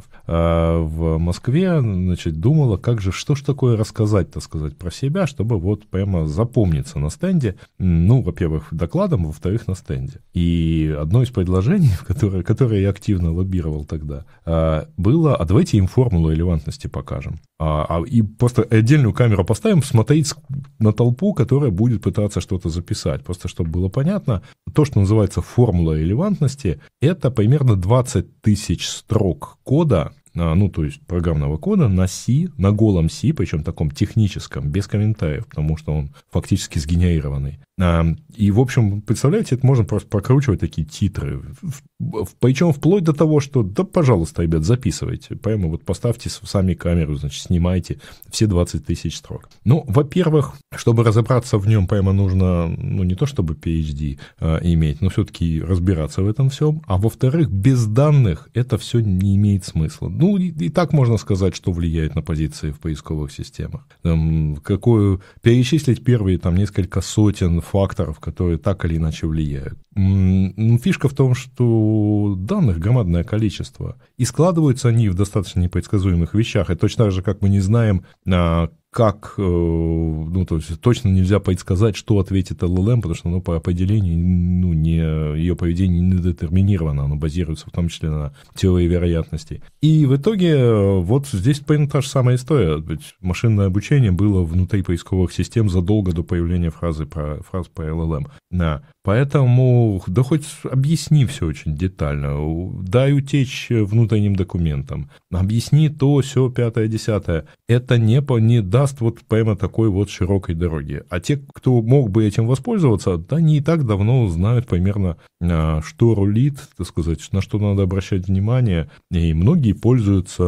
в Москве, значит, думала, как же, что ж такое рассказать, так сказать, про себя, чтобы вот прямо запомниться на стенде. Ну, во-первых, докладом, во-вторых, на стенде. И одно из предложений, которое, которое я активно лоббировал тогда, было, а давайте им формулу релевантности покажем. А, а, и просто отдельную камеру поставим, смотреть на толпу, которая будет пытаться что-то записать. Просто чтобы было понятно, то, что называется формула релевантности, это примерно двадцать тысяч строк кода, ну, то есть программного кода на C, на голом C, причем таком техническом, без комментариев, потому что он фактически сгенерированный. И, в общем, представляете, это можно просто прокручивать такие титры. Причем вплоть до того, что, да, пожалуйста, ребят, записывайте. Прямо вот поставьте сами камеру, значит, снимайте все двадцать тысяч строк. Ну, во-первых, чтобы разобраться в нем, прямо нужно, ну, не то чтобы пи эйч ди а, иметь, но все-таки разбираться в этом всем. А во-вторых, без данных это все не имеет смысла. Ну, и, и так можно сказать, что влияет на позиции в поисковых системах. Там, какую, перечислить первые там несколько сотен факторов, которые так или иначе влияют. Ну, фишка в том, что данных громадное количество, и складываются они в достаточно непредсказуемых вещах, и точно так же, как мы не знаем, как, ну, то есть точно нельзя предсказать, что ответит эл эл эм, потому что оно по определению, ну, не, ее поведение не детерминировано, оно базируется в том числе на теории вероятностей. И в итоге вот здесь примерно та же самая история. Ведь машинное обучение было внутри поисковых систем задолго до появления фразы про, фраз про эл эл эм. Да. Поэтому, да хоть объясни все очень детально, дай утечь внутренним документам, объясни то, сё, пятое, десятое. Это не, не даст вот прямо такой вот широкой дороги. А те, кто мог бы этим воспользоваться, да, они и так давно знают примерно, что рулит, так сказать, на что надо обращать внимание. И многие пользуются,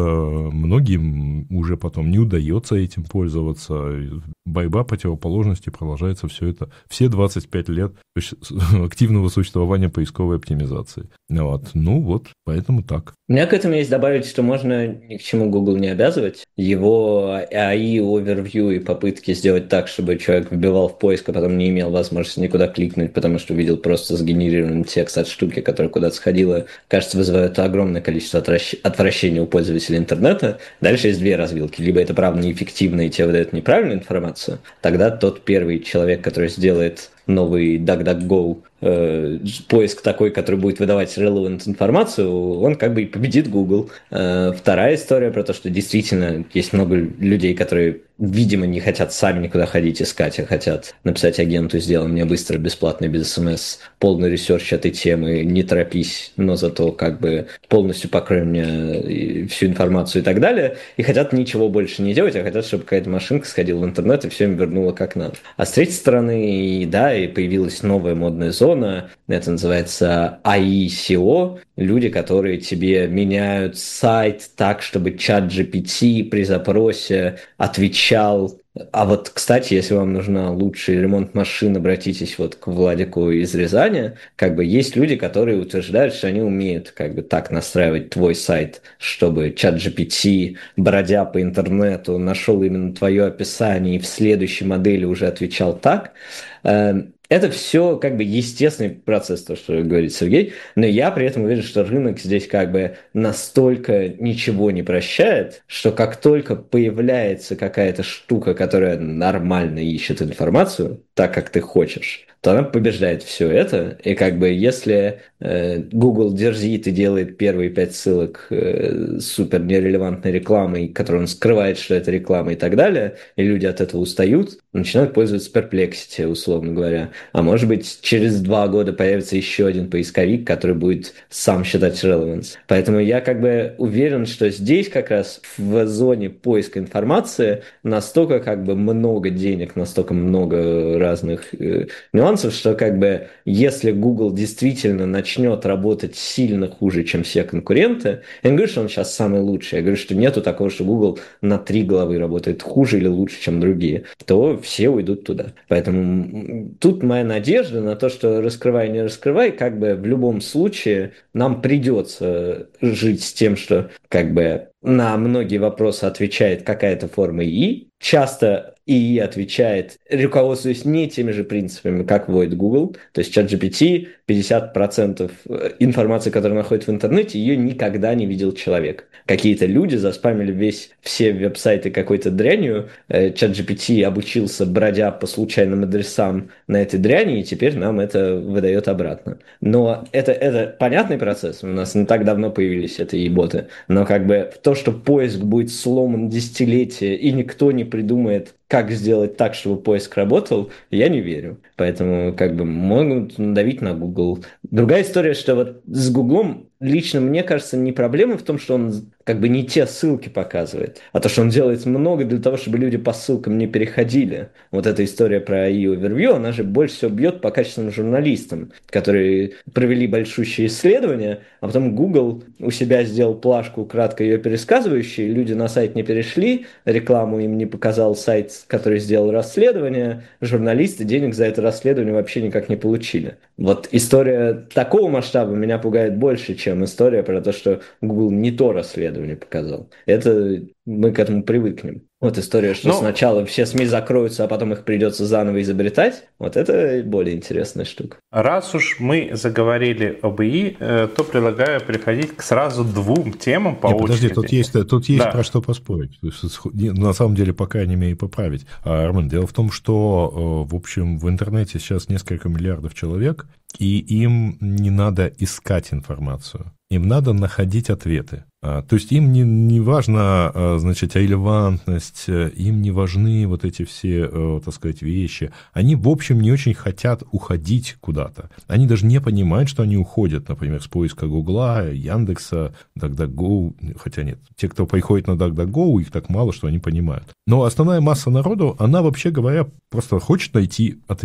многим уже потом не удается этим пользоваться. Борьба противоположности продолжается все это, все двадцать пять лет активного существования поисковой оптимизации. Вот. Ну вот, поэтому так. У меня к этому есть добавить, что можно ни к чему Google не обязывать. Его эй ай, overview и попытки сделать так, чтобы человек вбивал в поиск, а потом не имел возможности никуда кликнуть, потому что увидел просто сгенерированный текст от штуки, которая куда-то сходила, кажется, вызывает огромное количество отвращения у пользователей интернета. Дальше есть две развилки. Либо это правда неэффективно и тебе выдает неправильную информацию, тогда тот первый человек, который сделает новый DuckDuckGo, э, поиск такой, который будет выдавать relevant информацию, он как бы и победит Google. Э, вторая история про то, что действительно есть много людей, которые, видимо, не хотят сами никуда ходить искать, а хотят написать агенту: сделай мне быстро, бесплатно, без смс, полный ресерч этой темы, не торопись, но зато как бы полностью покрой мне всю информацию и так далее, и хотят ничего больше не делать, а хотят, чтобы какая-то машинка сходила в интернет и все им вернула как надо. А с третьей стороны, да, и появилась новая модная зона, это называется эй ай си о, люди, которые тебе меняют сайт так, чтобы чат джи пи ти при запросе отвечал. А вот, кстати, если вам нужна лучший ремонт машин, обратитесь вот к Владику из Рязани. Как бы есть люди, которые утверждают, что они умеют как бы так настраивать твой сайт, чтобы чат джи пи ти, бродя по интернету, нашел именно твое описание и в следующей модели уже отвечал так. Это все как бы естественный процесс, то, что говорит Сергей, но я при этом уверен, что рынок здесь как бы настолько ничего не прощает, что как только появляется какая-то штука, которая нормально ищет информацию, так как ты хочешь, то она побеждает все это. И как бы если э, Google дерзит и делает первые пять ссылок э, супер нерелевантной рекламой, которую он скрывает, что это реклама и так далее, и люди от этого устают, начинают пользоваться Perplexity, условно говоря. А может быть, через два года появится еще один поисковик, который будет сам считать relevance. Поэтому я как бы уверен, что здесь как раз в зоне поиска информации настолько как бы много денег, настолько много разных э, нюансов, что как бы если Google действительно начнет работать сильно хуже, чем все конкуренты, я не говорю, что он сейчас самый лучший, я говорю, что нету такого, что Google на три головы работает хуже или лучше, чем другие, то все уйдут туда. Поэтому тут моя надежда на то, что раскрывай, не раскрывай, как бы в любом случае нам придется жить с тем, что как бы на многие вопросы отвечает какая-то форма ИИ. Часто ИИ отвечает, руководствуясь не теми же принципами, как вводит Google. То есть чат джи пи ти, пятьдесят процентов информации, которая находится в интернете, ее никогда не видел человек. Какие-то люди заспамили весь, все веб-сайты какой-то дрянью. чат джи пи ти обучился, бродя по случайным адресам на этой дряни, и теперь нам это выдает обратно. Но это, это понятный процесс. У нас не так давно появились эти и-боты. Но как бы то, что поиск будет сломан десятилетия, и никто не придумает, как сделать так, чтобы поиск работал, я не верю. Поэтому как бы могут надавить на Google. Другая история, что вот с Гуглом лично мне кажется не проблема в том, что он как бы не те ссылки показывает, а то, что он делает много для того, чтобы люди по ссылкам не переходили. Вот эта история про эй ай Overview, она же больше всего бьет по качественным журналистам, которые провели большущие исследования, а потом Google у себя сделал плашку, кратко ее пересказывающую, люди на сайт не перешли, рекламу им не показал сайт, который сделал расследование, журналисты денег за это расследование вообще никак не получили. Вот история такого масштаба меня пугает больше, чем история про то, что Google не то расследование показал. Это мы к этому привыкнем. Вот история, что Но... сначала все СМИ закроются, а потом их придется заново изобретать, вот это более интересная штука. Раз уж мы заговорили об ИИ, то предлагаю переходить к сразу двум темам по Нет, очереди. Подожди, тут есть, тут есть да. про что поспорить. На самом деле, пока не имею поправить. Армен, дело в том, что, в общем, в интернете сейчас несколько миллиардов человек, и им не надо искать информацию. Им надо находить ответы. То есть им не, не важно, значит, релевантность, им не важны вот эти все, так сказать, вещи. Они, в общем, не очень хотят уходить куда-то. Они даже не понимают, что они уходят, например, с поиска Гугла, Яндекса, DuckDuckGo, хотя нет, те, кто приходит на DuckDuckGo, их так мало, что они понимают. Но основная масса народу, она, вообще говоря, просто хочет найти ответ.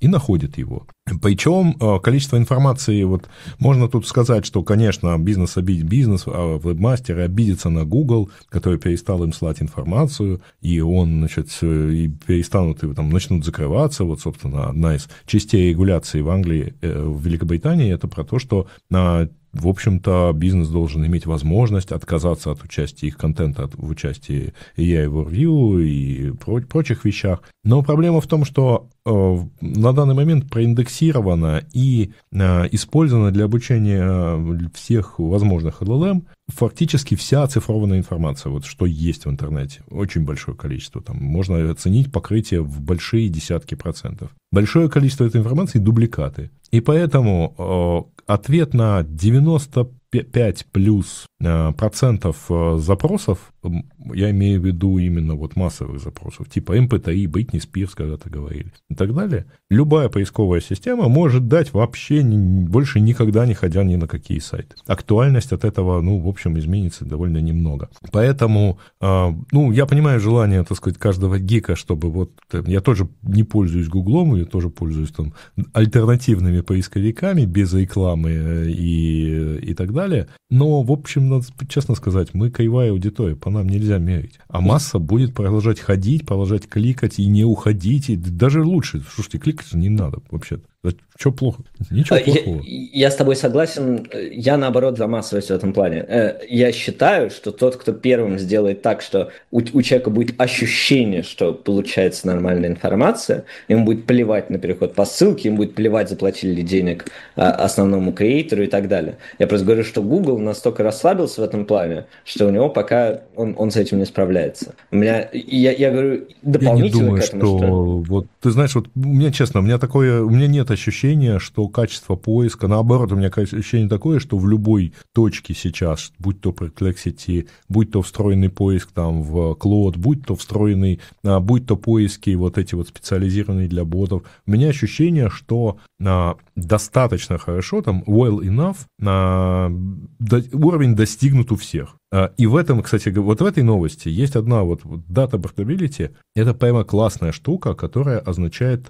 и находит его. Причем количество информации, вот можно тут сказать, что, конечно, бизнес обидит бизнес, а вебмастеры обидятся на Google, который перестал им слать информацию, и он, значит, и перестанут, и там начнут закрываться. Вот, собственно, одна из частей регуляции в Англии, в Великобритании, это про то, что на в общем-то, бизнес должен иметь возможность отказаться от участия их контента в участии эй ай Overview и про- прочих вещах. Но проблема в том, что э, на данный момент проиндексировано и э, использовано для обучения всех возможных эл эл эм фактически вся оцифрованная информация, вот что есть в интернете. Очень большое количество. Там можно оценить покрытие в большие десятки процентов. Большое количество этой информации – дубликаты. И поэтому э, ответ на девяносто пять плюс процентов запросов, я имею в виду именно вот массовых запросов, типа эм пэ три, Бритни Спирс когда-то говорили и так далее, любая поисковая система может дать вообще не, больше никогда не ходя ни на какие сайты. Актуальность от этого, ну, в общем, изменится довольно немного. Поэтому, ну, я понимаю желание, так сказать, каждого гика, чтобы вот, я тоже не пользуюсь Гуглом, я тоже пользуюсь там альтернативными поисковиками без рекламы и, и так далее. Но, в общем, надо честно сказать, мы кривая аудитория, по нам нельзя мерить. А масса будет продолжать ходить, продолжать кликать и не уходить. И даже лучше. Слушайте, кликать же не надо вообще-то. Что плохо? Ничего плохого. Я, я с тобой согласен. Я, наоборот, за массовость в этом плане. Я считаю, что тот, кто первым сделает так, что у, у человека будет ощущение, что получается нормальная информация, ему будет плевать на переход по ссылке, ему будет плевать, заплатили ли денег основному креатору и так далее. Я просто говорю, что Google настолько расслабился в этом плане, что у него пока он, он с этим не справляется. У меня, я, я говорю, дополнительно я не думаю, к этому, что... что... Вот, ты знаешь, вот у меня, честно, у меня такое... У меня нет ощущение, что качество поиска, наоборот, у меня ощущение такое, что в любой точке сейчас, будь то Perplexity, будь то встроенный поиск там в Claude, будь то встроенный, будь то поиски вот эти вот специализированные для ботов, у меня ощущение, что а, достаточно хорошо, там well enough, а, до, уровень достигнут у всех. И в этом, кстати, вот в этой новости есть одна вот data portability, это прямо классная штука, которая означает,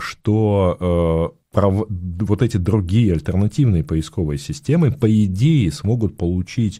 что вот эти другие альтернативные поисковые системы, по идее, смогут получить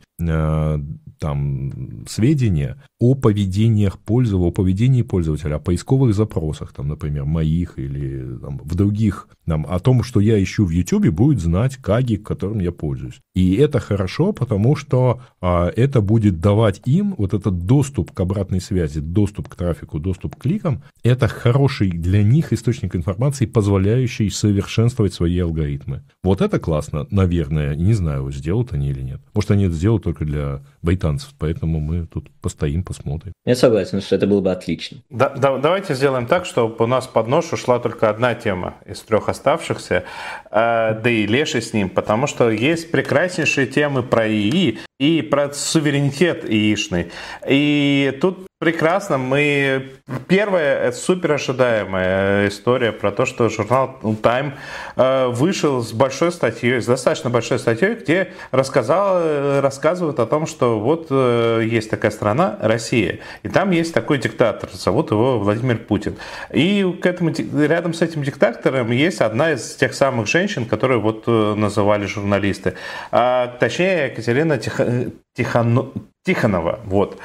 там сведения о поведениях пользователя, о поведении пользователя, о поисковых запросах, там, например, моих или там, в других, там, о том, что я ищу в YouTube, будет знать каги, которым я пользуюсь. И это хорошо, потому что а, это будет давать им вот этот доступ к обратной связи, доступ к трафику, доступ к кликам. Это хороший для них источник информации, позволяющий совершенствовать свои алгоритмы. Вот это классно, наверное. Не знаю, сделают они или нет. Может, они это сделают только для британцев, поэтому мы тут постоим, посмотрим. Я согласен, что это было бы отлично. Да, да, давайте сделаем так, чтобы у нас под нож ушла только одна тема из трех оставшихся, э, да и Леший с ним, потому что есть прекраснейшие темы про ИИ и про суверенитет ИИшный. И тут прекрасно. Мы... Первая супер ожидаемая история про то, что журнал Time вышел с большой статьей, с достаточно большой статьей, где рассказал, рассказывают о том, что вот есть такая страна, Россия, и там есть такой диктатор, зовут его Владимир Путин. И к этому, рядом с этим диктатором есть одна из тех самых женщин, которые вот называли журналисты. А, точнее, Екатерина Тихон... Тихон... Тихонова. Вот.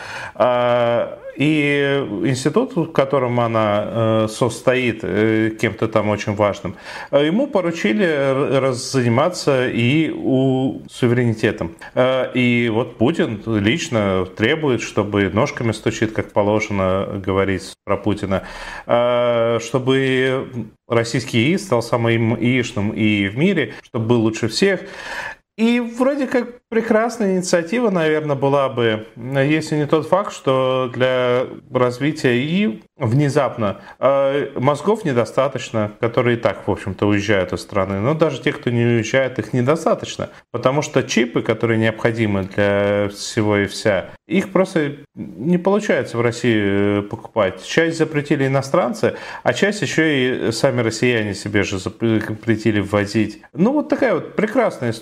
И институт, в котором она состоит, кем-то там очень важным, ему поручили заниматься и у суверенитетом. И вот Путин лично требует, чтобы ножками стучит, как положено говорить про Путина, чтобы российский ИИ стал самым ИИшным ИИ в мире, чтобы был лучше всех. И вроде как прекрасная инициатива, наверное, была бы, если не тот факт, что для развития ИИ внезапно э, мозгов недостаточно, которые и так, в общем-то, уезжают из страны. Но даже те, кто не уезжает, их недостаточно. Потому что чипы, которые необходимы для всего и вся, их просто не получается в России покупать. Часть запретили иностранцы, а часть еще и сами россияне себе же запретили ввозить. Ну, вот такая вот прекрасная история.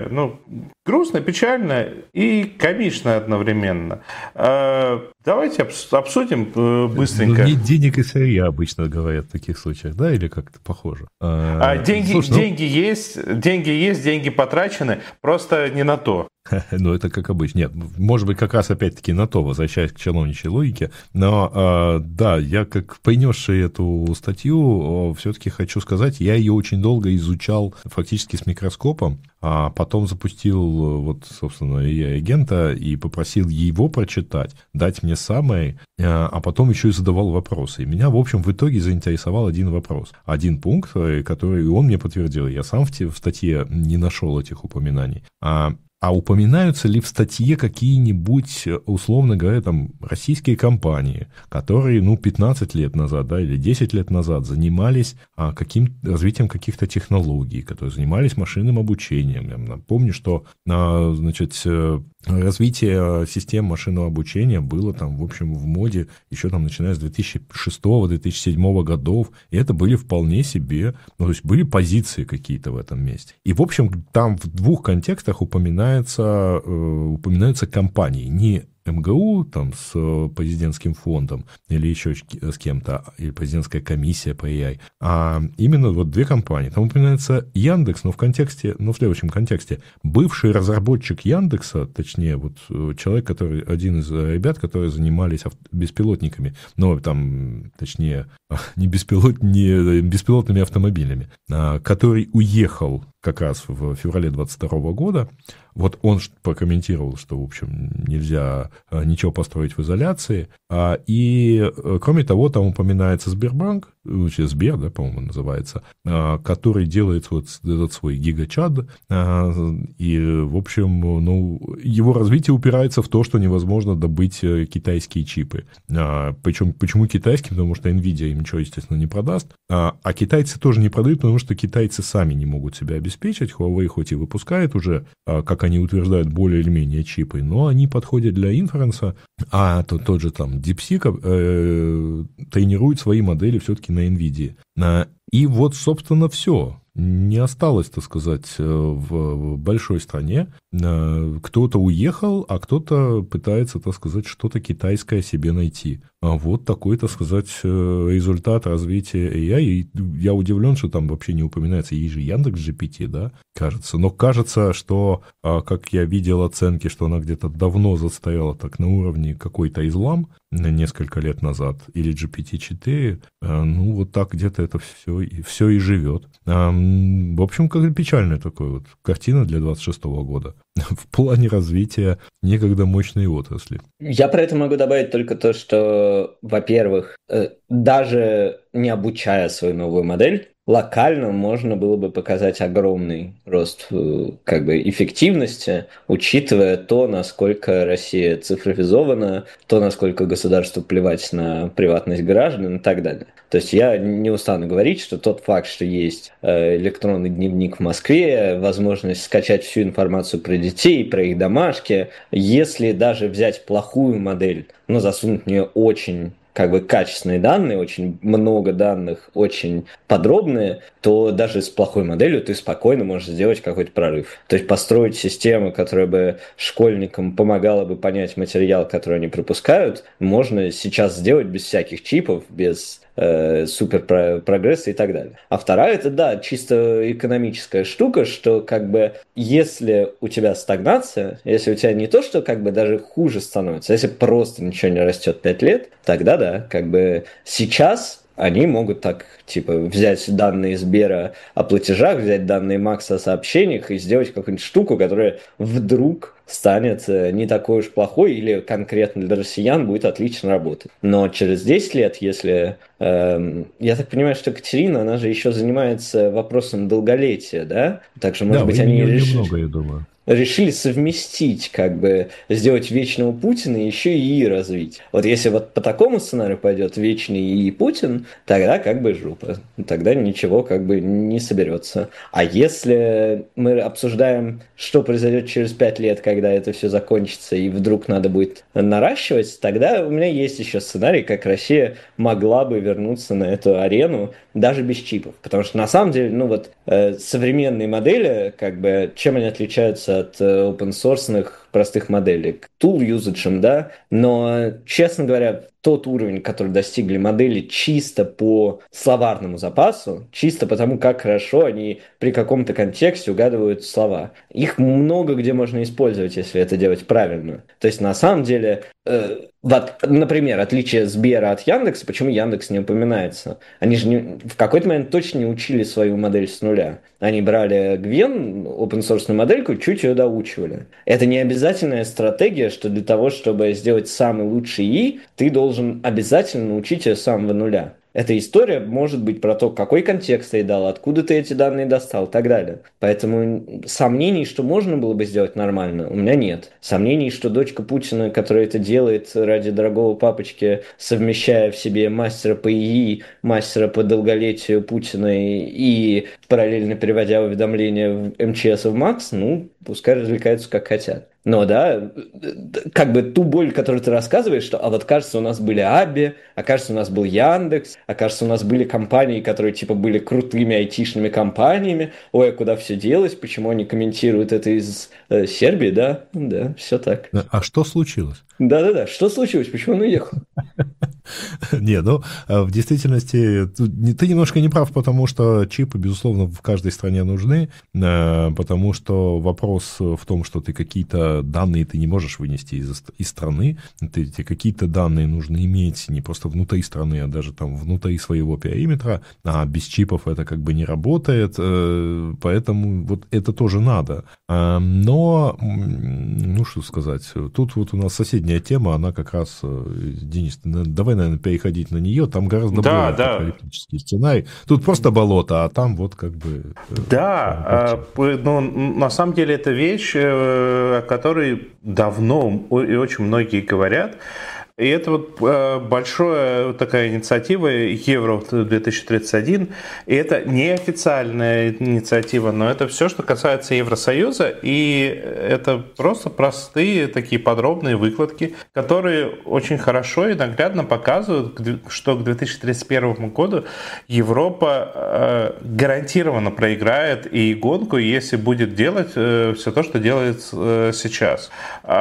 ну, грустно, печально и комично одновременно. Давайте обсудим быстренько. Нет денег и сырья, обычно говорят в таких случаях, да, или как-то похоже? А, деньги, Слушай, деньги, ну... есть, деньги есть, деньги потрачены, просто не на то. Ну, это как обычно. Нет, может быть, как раз опять-таки на то, возвращаясь к чиновничьей логике. Но, э, да, я как принесший эту статью, все-таки хочу сказать, я ее очень долго изучал фактически с микроскопом, а потом запустил, вот, собственно, эй ай-агента и попросил его прочитать, дать мне самое, а потом еще и задавал вопросы. И меня, в общем, в итоге заинтересовал один вопрос. Один пункт, который он мне подтвердил. Я сам в, те, в статье не нашел этих упоминаний. А А упоминаются ли в статье какие-нибудь, условно говоря, там, российские компании, которые, ну, пятнадцать лет назад, да, или десять лет назад занимались а, каким, развитием каких-то технологий, которые занимались машинным обучением? Я напомню, что, а, значит, развитие систем машинного обучения было там, в общем, в моде еще там, начиная с две тысячи шестого — две тысячи седьмого годов, и это были вполне себе, ну, то есть были позиции какие-то в этом месте. И, в общем, там в двух контекстах упоминаются, упоминаются компании, не эм гэ у там, с президентским фондом или еще с кем-то, или президентская комиссия по эй ай, а именно вот две компании. Там упоминается Яндекс, но в контексте, ну, в следующем контексте. Бывший разработчик Яндекса, точнее, вот человек, который, один из ребят, которые занимались беспилотниками, но там, точнее, не, беспилот, не беспилотными автомобилями, а, который уехал как раз в феврале двадцать второго года, вот он прокомментировал, что, в общем, нельзя ничего построить в изоляции. И, кроме того, там упоминается Сбербанк, Сбер, да, по-моему, называется, который делает вот этот свой гигачат. И, в общем, ну, его развитие упирается в то, что невозможно добыть китайские чипы. Причем, почему китайские? Потому что NVIDIA им ничего, естественно, не продаст. А китайцы тоже не продают, потому что китайцы сами не могут себя обеспечить. Huawei хоть и выпускает уже, как они утверждают, более или менее чипы, но они подходят для инференса, а то, тот же там DeepSeek э, тренирует свои модели все-таки на NVIDIA. И вот, собственно, все. Не осталось, так сказать, в большой стране. Кто-то уехал, а кто-то пытается, так сказать, что-то китайское себе найти. А вот такой, так сказать, результат развития эй ай. И я удивлен, что там вообще не упоминается. Есть же Яндекс.джи пи ти, да, кажется. Но кажется, что, как я видел оценки, что она где-то давно застояла так на уровне какой-то ислам несколько лет назад, или джи пи ти четыре, ну, вот так где-то это все, все и живет. В общем, как печальная такая вот картина для двадцать шестого года в плане развития некогда мощной отрасли. Я про это могу добавить только то, что, во-первых, даже не обучая свою новую модель, локально можно было бы показать огромный рост как бы эффективности, учитывая то, насколько Россия цифровизована, то, насколько государству плевать на приватность граждан и так далее. То есть я не устану говорить, что тот факт, что есть электронный дневник в Москве, возможность скачать всю информацию про детей, про их домашки, если даже взять плохую модель, но засунуть в нее очень как бы качественные данные, очень много данных, очень подробные, то даже с плохой моделью ты спокойно можешь сделать какой-то прорыв. То есть построить систему, которая бы школьникам помогала бы понять материал, который они пропускают, можно сейчас сделать без всяких чипов, без э, супер прогресса и так далее. А вторая, это, да, чисто экономическая штука, что как бы если у тебя стагнация, если у тебя не то, что как бы даже хуже становится, если просто ничего не растет пять лет, тогда да, как бы сейчас они могут так, типа, взять данные Сбера о платежах, взять данные Макса о сообщениях и сделать какую-нибудь штуку, которая вдруг станет не такой уж плохой или конкретно для россиян будет отлично работать. Но через десять лет, если... Э, я так понимаю, что Катерина, она же еще занимается вопросом долголетия, да? Так что, может да, быть, они решили... решили... немного, я думаю. решили совместить, как бы, сделать вечного Путина и еще и ИИ развить. Вот если вот по такому сценарию пойдет вечный ИИ Путин, тогда как бы жопа. Тогда ничего как бы не соберется. А если мы обсуждаем, что произойдет через пять лет, когда это все закончится, и вдруг надо будет наращивать, тогда у меня есть еще сценарий, как Россия могла бы вернуться на эту арену даже без чипов. Потому что на самом деле, ну вот, э, современные модели, как бы, чем они отличаются от э, open-source простых моделей? Tool usage, да, но, честно говоря, тот уровень, который достигли модели чисто по словарному запасу, чисто потому, как хорошо они при каком-то контексте угадывают слова. Их много где можно использовать, если это делать правильно. То есть, на самом деле, э, вот, например, отличие Сбера от Яндекса, почему Яндекс не упоминается? Они же не, в какой-то момент точно не учили свою модель с нуля. Они брали Гвен, open-source модельку, чуть ее доучивали. Это не обязательная стратегия, что для того, чтобы сделать самый лучший ИИ, ты должен обязательно научить ее с самого нуля. Эта история может быть про то, какой контекст ты дал, откуда ты эти данные достал и так далее. Поэтому сомнений, что можно было бы сделать нормально, у меня нет. Сомнений, что дочка Путина, которая это делает ради дорогого папочки, совмещая в себе мастера по ИИ, мастера по долголетию Путина и параллельно переводя уведомления в эм че эс и в МАКС, ну, пускай развлекаются как хотят. Но, да, как бы ту боль, которую ты рассказываешь, что, а вот кажется, у нас были Аби, а кажется, у нас был Яндекс, а кажется, у нас были компании, которые, типа, были крутыми айтишными компаниями, ой, а куда все делось, почему они комментируют это из э, Сербии, да? Да, все так. А что случилось? Да-да-да, что случилось, почему он уехал? Не, ну, в действительности, ты немножко не прав, потому что чипы, безусловно, в каждой стране нужны, потому что вопрос в том, что ты какие-то данные ты не можешь вынести из, из страны, ты, тебе какие-то данные нужно иметь не просто внутри страны, а даже там внутри своего периметра, а без чипов это как бы не работает, поэтому вот это тоже надо. Но, ну, что сказать, тут вот у нас соседняя тема, она как раз, Денис, давай, наверное, переходить на нее, там гораздо да, более да. апокалиптический сценарий. Тут просто болото, а там вот как бы... Да, э, ну, на самом деле это вещь, о которой давно и очень многие говорят. И это вот большая такая инициатива Евро две тысячи тридцать один. И это неофициальная инициатива, но это все, что касается Евросоюза. И это просто простые такие подробные выкладки, которые очень хорошо и наглядно показывают, что к две тысячи тридцать первому году Европа гарантированно проиграет и гонку, если будет делать все то, что делает сейчас.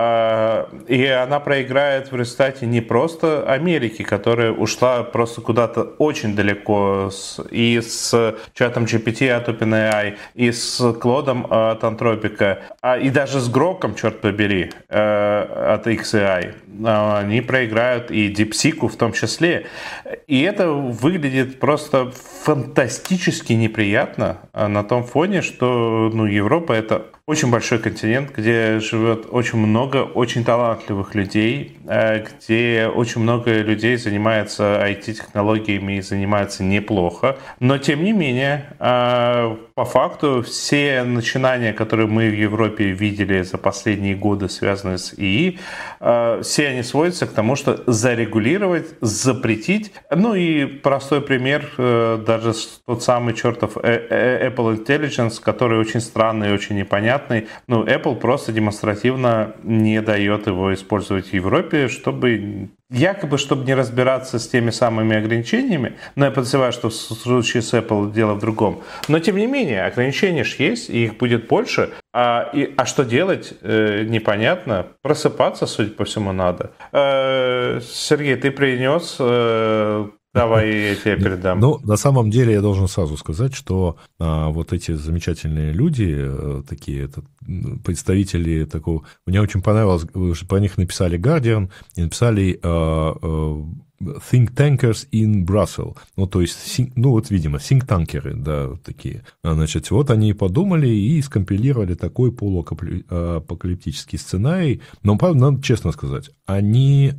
И она проиграет в результате не просто Америки, которая ушла просто куда-то очень далеко с, и с чатом джи пи ти от OpenAI, и с Клодом от Антропика, а, и даже с Гроком, черт побери, э, от икс эй ай. Они проиграют и DeepSeek в том числе. И это выглядит просто фантастически неприятно на том фоне, что ну, Европа — это очень большой континент, где живет очень много очень талантливых людей, где очень много людей занимается ай ти-технологиями и занимается неплохо. Но, тем не менее, по факту, все начинания, которые мы в Европе видели за последние годы, связанные с ИИ, все они сводятся к тому, что зарегулировать, запретить. Ну и простой пример, даже тот самый чертов Apple Intelligence, который очень странный и очень непонятный. Ну, Apple просто демонстративно не дает его использовать в Европе, чтобы якобы, чтобы не разбираться с теми самыми ограничениями, но я подозреваю, что в случае с Apple дело в другом. Но, тем не менее, ограничения же есть, и их будет больше. А, и, а что делать, э, непонятно. Просыпаться, судя по всему, надо. Э, Сергей, ты принес... Э, Давай я тебе передам. Ну, на самом деле я должен сразу сказать, что а, вот эти замечательные люди, а, такие это, представители такого... Мне очень понравилось, вы же про них написали Guardian, и написали а, а, think tankers in Brussels. Ну, то есть, ну, вот, видимо, think-танкеры, да, такие. Значит, вот они подумали и скомпилировали такой полуапокалиптический сценарий. Но, правда, надо честно сказать, они,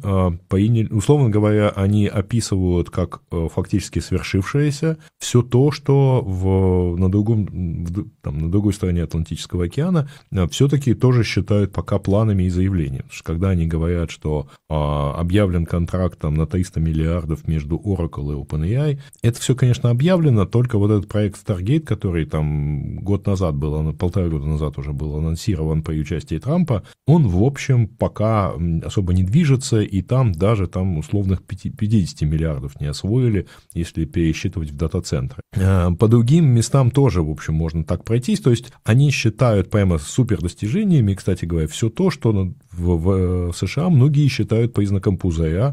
условно говоря, они описывают как фактически свершившееся все то, что в, на, другом, там, на другой стороне Атлантического океана все-таки тоже считают пока планами и заявлениями. Потому что когда они говорят, что а, объявлен контракт там, на триста миллиардов между Oracle и OpenAI, это все, конечно, объявлено, только вот этот проект Stargate, который там год назад был, полтора года назад уже был анонсирован при участии Трампа, он, в общем, пока особо не движется, и там даже там условных пятьдесят миллиардов не освоили, если пересчитывать в дата-центры. По другим местам тоже, в общем, можно так пройтись, то есть они считают прямо супер достижениями, кстати говоря, все то, что в, в США многие считают признаком пузыря,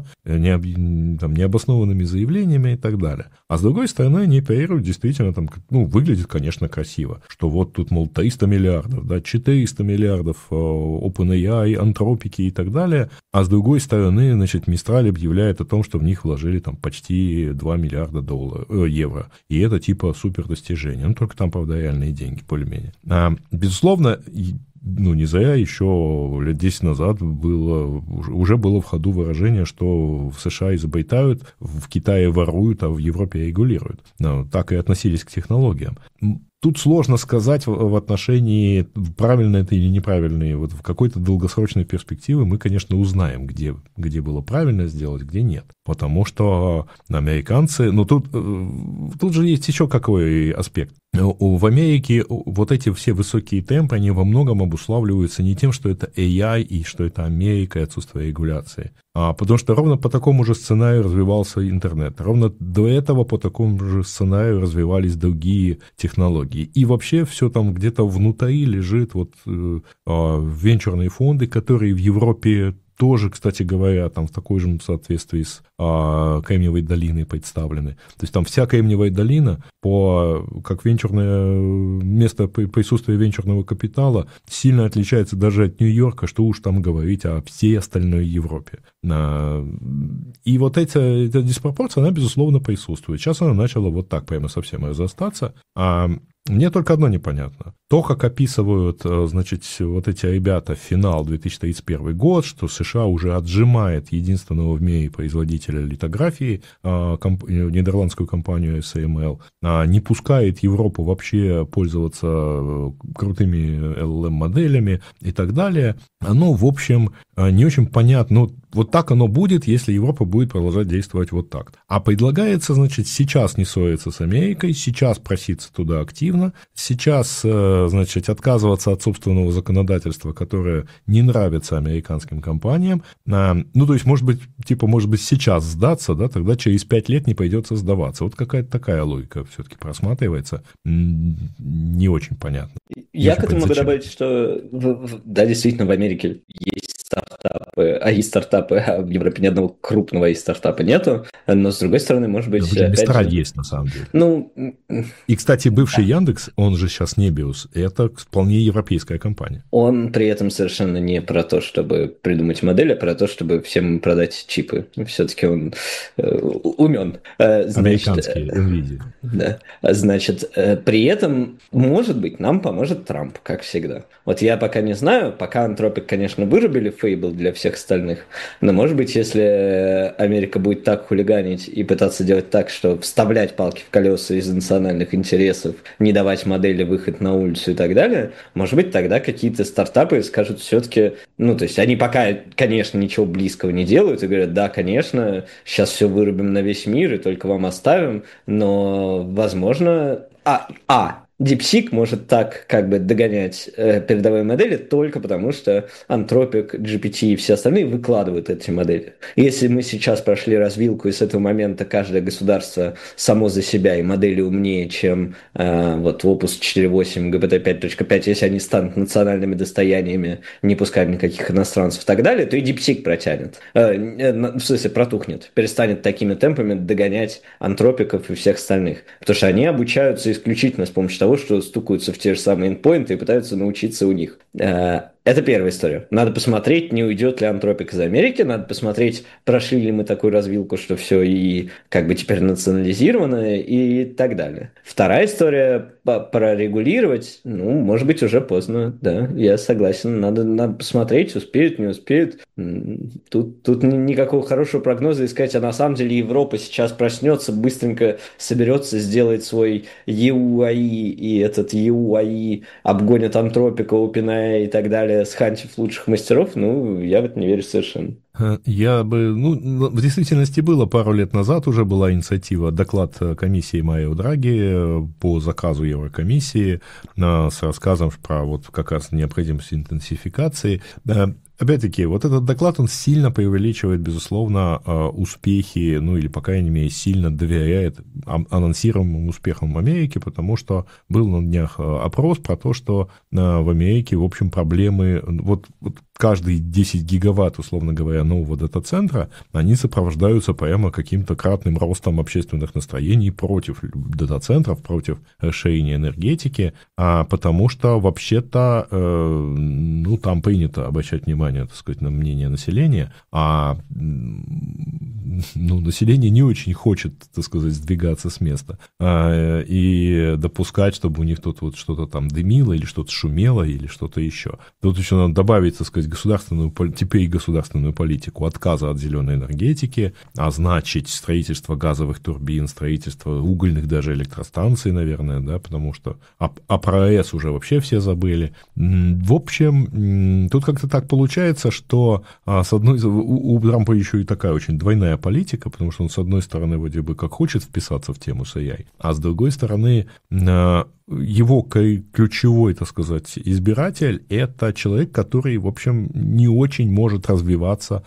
не, там, необоснованными заявлениями и так далее. А с другой стороны, они оперируют действительно, там, ну, выглядит, конечно, красиво, что вот тут, мол, триста миллиардов, да, четыреста миллиардов OpenAI, антропики и так далее, а с другой стороны, значит, Мистраль объявляет о том, что в них вложили там почти два миллиарда долларов, э, евро, и это типа супер достижение, ну, только там, правда, реальные деньги, более-менее. А, безусловно, ну, не зря еще лет десять назад было, уже было в ходу выражение, что в США изобретают, в Китае воруют, а в Европе регулируют. Ну, так и относились к технологиям. Тут сложно сказать в отношении, правильно это или неправильно. Вот в какой-то долгосрочной перспективе мы, конечно, узнаем, где, где было правильно сделать, где нет. Потому что американцы... Ну, тут, тут же есть еще какой аспект. В Америке вот эти все высокие темпы, они во многом обуславливаются не тем, что это эй ай и что это Америка и отсутствие регуляции. А потому что ровно по такому же сценарию развивался интернет. Ровно до этого по такому же сценарию развивались другие технологии. И вообще все там где-то внутри лежит вот э, э, венчурные фонды, которые в Европе тоже, кстати говоря, там в такой же соответствии с а, Кремниевой долиной представлены. То есть там вся Кремниевая долина, по, как венчурное место присутствия венчурного капитала, сильно отличается даже от Нью-Йорка, что уж там говорить о всей остальной Европе. И вот эта, эта диспропорция, она, безусловно, присутствует. Сейчас она начала вот так прямо совсем разрастаться. А мне только одно непонятно. То, как описывают, значит, вот эти ребята финал две тысячи тридцать первый год, что США уже отжимает единственного в мире производителя литографии, комп- нидерландскую компанию эс эм эл, не пускает Европу вообще пользоваться крутыми эл эл эм-моделями и так далее. Оно, в общем, не очень понятно. Ну, вот так оно будет, если Европа будет продолжать действовать вот так. А предлагается, значит, сейчас не ссориться с Америкой, сейчас проситься туда активно, сейчас, значит, отказываться от собственного законодательства, которое не нравится американским компаниям. Ну, то есть, может быть, типа, может быть, сейчас сдаться, да, тогда через пять лет не придется сдаваться. Вот какая-то такая логика все-таки просматривается. Не очень понятно. Я к этому могу добавить, что, да, действительно, в Америке есть стартапы, а есть стартапы, а в Европе ни одного крупного есть стартапа нету, но, с другой стороны, может быть... Да, Мистраль есть, на самом деле. Ну... И, кстати, бывший да. Яндекс, он же сейчас Небиус, это вполне европейская компания. Он при этом совершенно не про то, чтобы придумать модель, а про то, чтобы всем продать чипы. Все-таки он э, умен. Значит, американский, NVIDIA. Да. Значит, э, при этом, может быть, нам поможет Трамп, как всегда. Вот я пока не знаю, пока Антропик, конечно, вырубили Фейбл для всех остальных, но, может быть, если Америка будет так хулиганить и пытаться делать так, что вставлять палки в колеса из национальных интересов, не давать модели выход на улицу и так далее, может быть, тогда какие-то стартапы скажут все-таки, ну, то есть они пока, конечно, ничего близкого не делают и говорят, да, конечно, сейчас все вырубим на весь мир и только вам оставим, но, возможно, а, а DeepSeek может так как бы догонять э, передовые модели только потому, что Anthropic, джи пи ти и все остальные выкладывают эти модели. Если мы сейчас прошли развилку, и с этого момента каждое государство само за себя, и модели умнее, чем э, вот Opus четыре точка восемь, джи пи ти пять точка пять, если они станут национальными достояниями, не пускают никаких иностранцев и так далее, то и DeepSeek протянет. Э, э, в смысле, протухнет. Перестанет такими темпами догонять антропиков и всех остальных. Потому что они обучаются исключительно с помощью того, того, что стукаются в те же самые эндпоинты и пытаются научиться у них. Это первая история. Надо посмотреть, не уйдет ли Антропик из Америки, надо посмотреть, прошли ли мы такую развилку, что все и как бы теперь национализировано и так далее. Вторая история прорегулировать, ну, может быть, уже поздно, да, я согласен, надо, надо посмотреть, успеют, не успеют. Тут, тут никакого хорошего прогноза искать, а на самом деле Европа сейчас проснется, быстренько соберется, сделает свой ю эй и, и этот ю эй и обгонит Антропика, OpenAI и так далее, схантив лучших мастеров, ну, я в это не верю совершенно. Я бы, ну, в действительности было пару лет назад уже была инициатива, доклад комиссии Марио Драги по заказу Еврокомиссии с рассказом про вот как раз необходимость интенсификации. Опять-таки, вот этот доклад, он сильно преувеличивает, безусловно, успехи, ну или, по крайней мере, сильно доверяет анонсируемым успехам в Америке, потому что был на днях опрос про то, что в Америке, в общем, проблемы, вот, вот каждые десять гигаватт, условно говоря, нового дата-центра, они сопровождаются прямо каким-то кратным ростом общественных настроений против дата-центров, против расширения энергетики, а потому что, вообще-то, э, ну, там принято обращать внимание, так сказать, на мнение населения, а ну, население не очень хочет, так сказать, сдвигаться с места а, и допускать, чтобы у них тут вот что-то там дымило или что-то шумело или что-то еще. Тут еще надо добавить, так сказать, государственную, теперь государственную политику отказа от зеленой энергетики, означить строительство газовых турбин, строительство угольных даже электростанций, наверное, да, потому что а, а про АЭС уже вообще все забыли. В общем, тут как-то так получается, что а, с одной у, у Трампа еще и такая очень двойная политика, потому что он, с одной стороны, вроде бы как хочет вписаться в тему с эй ай, а с другой стороны, его ключевой, так сказать, избиратель – это человек, который, в общем, не очень может развиваться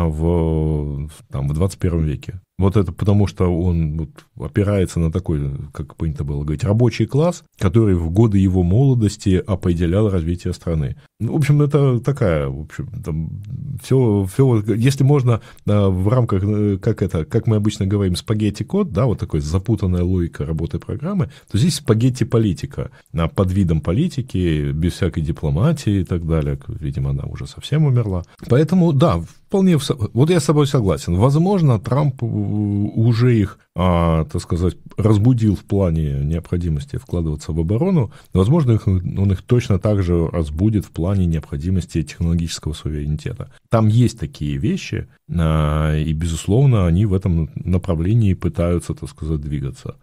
в, там, в двадцать первом веке. Вот это потому, что он вот опирается на такой, как принято было говорить, рабочий класс, который в годы его молодости определял развитие страны. В общем, это такая, в общем, там, все, все, если можно в рамках, как это, как мы обычно говорим, спагетти-код, да, вот такой запутанная логика работы программы, то здесь спагетти-политика под видом политики, без всякой дипломатии и так далее. Видимо, она уже совсем умерла. Поэтому, да, вполне, вот я с собой согласен. Возможно, Трамп уже их, а, так сказать, разбудил в плане необходимости вкладываться в оборону. Возможно, их, он их точно так же разбудит в плане необходимости технологического суверенитета. Там есть такие вещи, а, и, безусловно, они в этом направлении пытаются, так сказать, двигаться.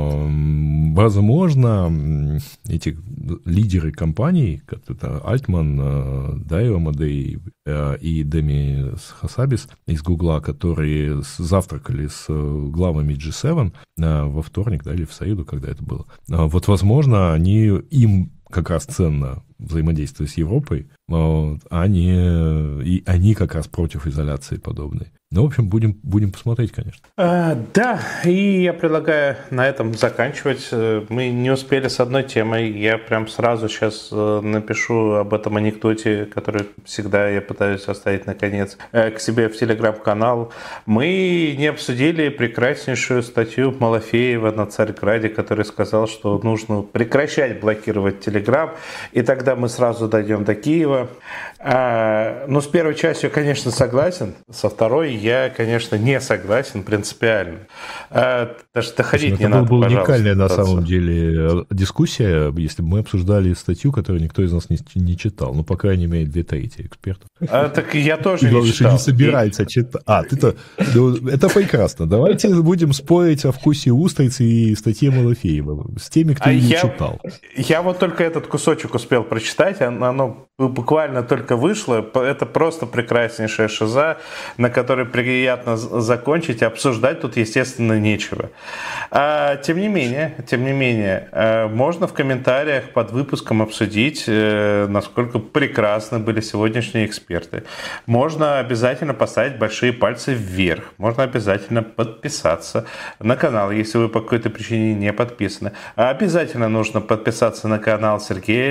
Возможно, эти лидеры компаний, как это Альтман, Дайо Мадей и Деми Хасабис из Гугла, которые завтракали с главами джи семь во вторник, да, или в среду, когда это было. Вот, возможно, они, им как раз ценно взаимодействие с Европой, а они, и они как раз против изоляции подобной. Ну, в общем, будем, будем посмотреть, конечно. А, да, и я предлагаю на этом заканчивать. Мы не успели с одной темой. Я прям сразу сейчас напишу об этом анекдоте, который всегда я пытаюсь оставить наконец к себе в телеграм-канал. Мы не обсудили прекраснейшую статью Малафеева на Царьграде, который сказал, что нужно прекращать блокировать телеграм, и тогда мы сразу дойдем до Киева. А, ну, с первой частью я, конечно, согласен. Со второй я, конечно, не согласен принципиально. А, даже доходить не надо, пожалуйста. Это была уникальная, на пытаться. самом деле, дискуссия, если бы мы обсуждали статью, которую никто из нас не, не читал. Ну, по крайней мере, две трети экспертов. А, так я тоже и, не читал. не собирается и... читать. А, ты-то... Это прекрасно. Давайте будем спорить о вкусе устриц и статье Малафеева с теми, кто а не я... читал. Я вот только этот кусочек успел прочитать, оно буквально только вышло. Это просто прекраснейшая шиза, на которой приятно закончить, обсуждать тут, естественно, нечего. А, тем не менее, тем не менее, можно в комментариях под выпуском обсудить, насколько прекрасны были сегодняшние эксперты. Можно обязательно поставить большие пальцы вверх. Можно обязательно подписаться на канал, если вы по какой-то причине не подписаны. А обязательно нужно подписаться на канал Сергея Петренко,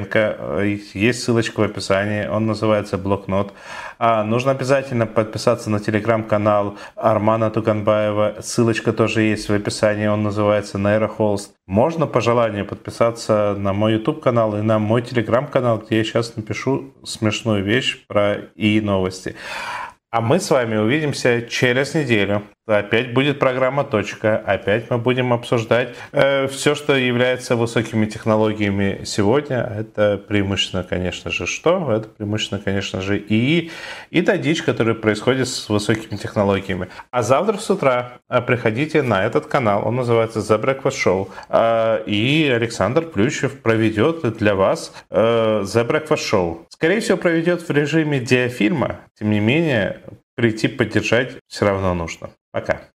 Кириенко. Есть ссылочка в описании. Он называется «Блокнот». А, нужно обязательно подписаться на телеграм-канал Армана Туганбаева. Ссылочка тоже есть в описании. Он называется «Нейрохолст». Можно по желанию подписаться на мой YouTube-канал и на мой телеграм-канал, где я сейчас напишу смешную вещь про и-новости. А мы с вами увидимся через неделю. Опять будет программа «Точка». Опять мы будем обсуждать э, все, что является высокими технологиями сегодня. Это преимущественно, конечно же, что? Это преимущественно, конечно же, и, и та дичь, которая происходит с высокими технологиями. А завтра с утра приходите на этот канал. Он называется The Breakfast Show. Э, и Александр Плющев проведет для вас э, The Breakfast Show. Скорее всего, проведет в режиме диафильма. Тем не менее, прийти поддержать все равно нужно. Пока.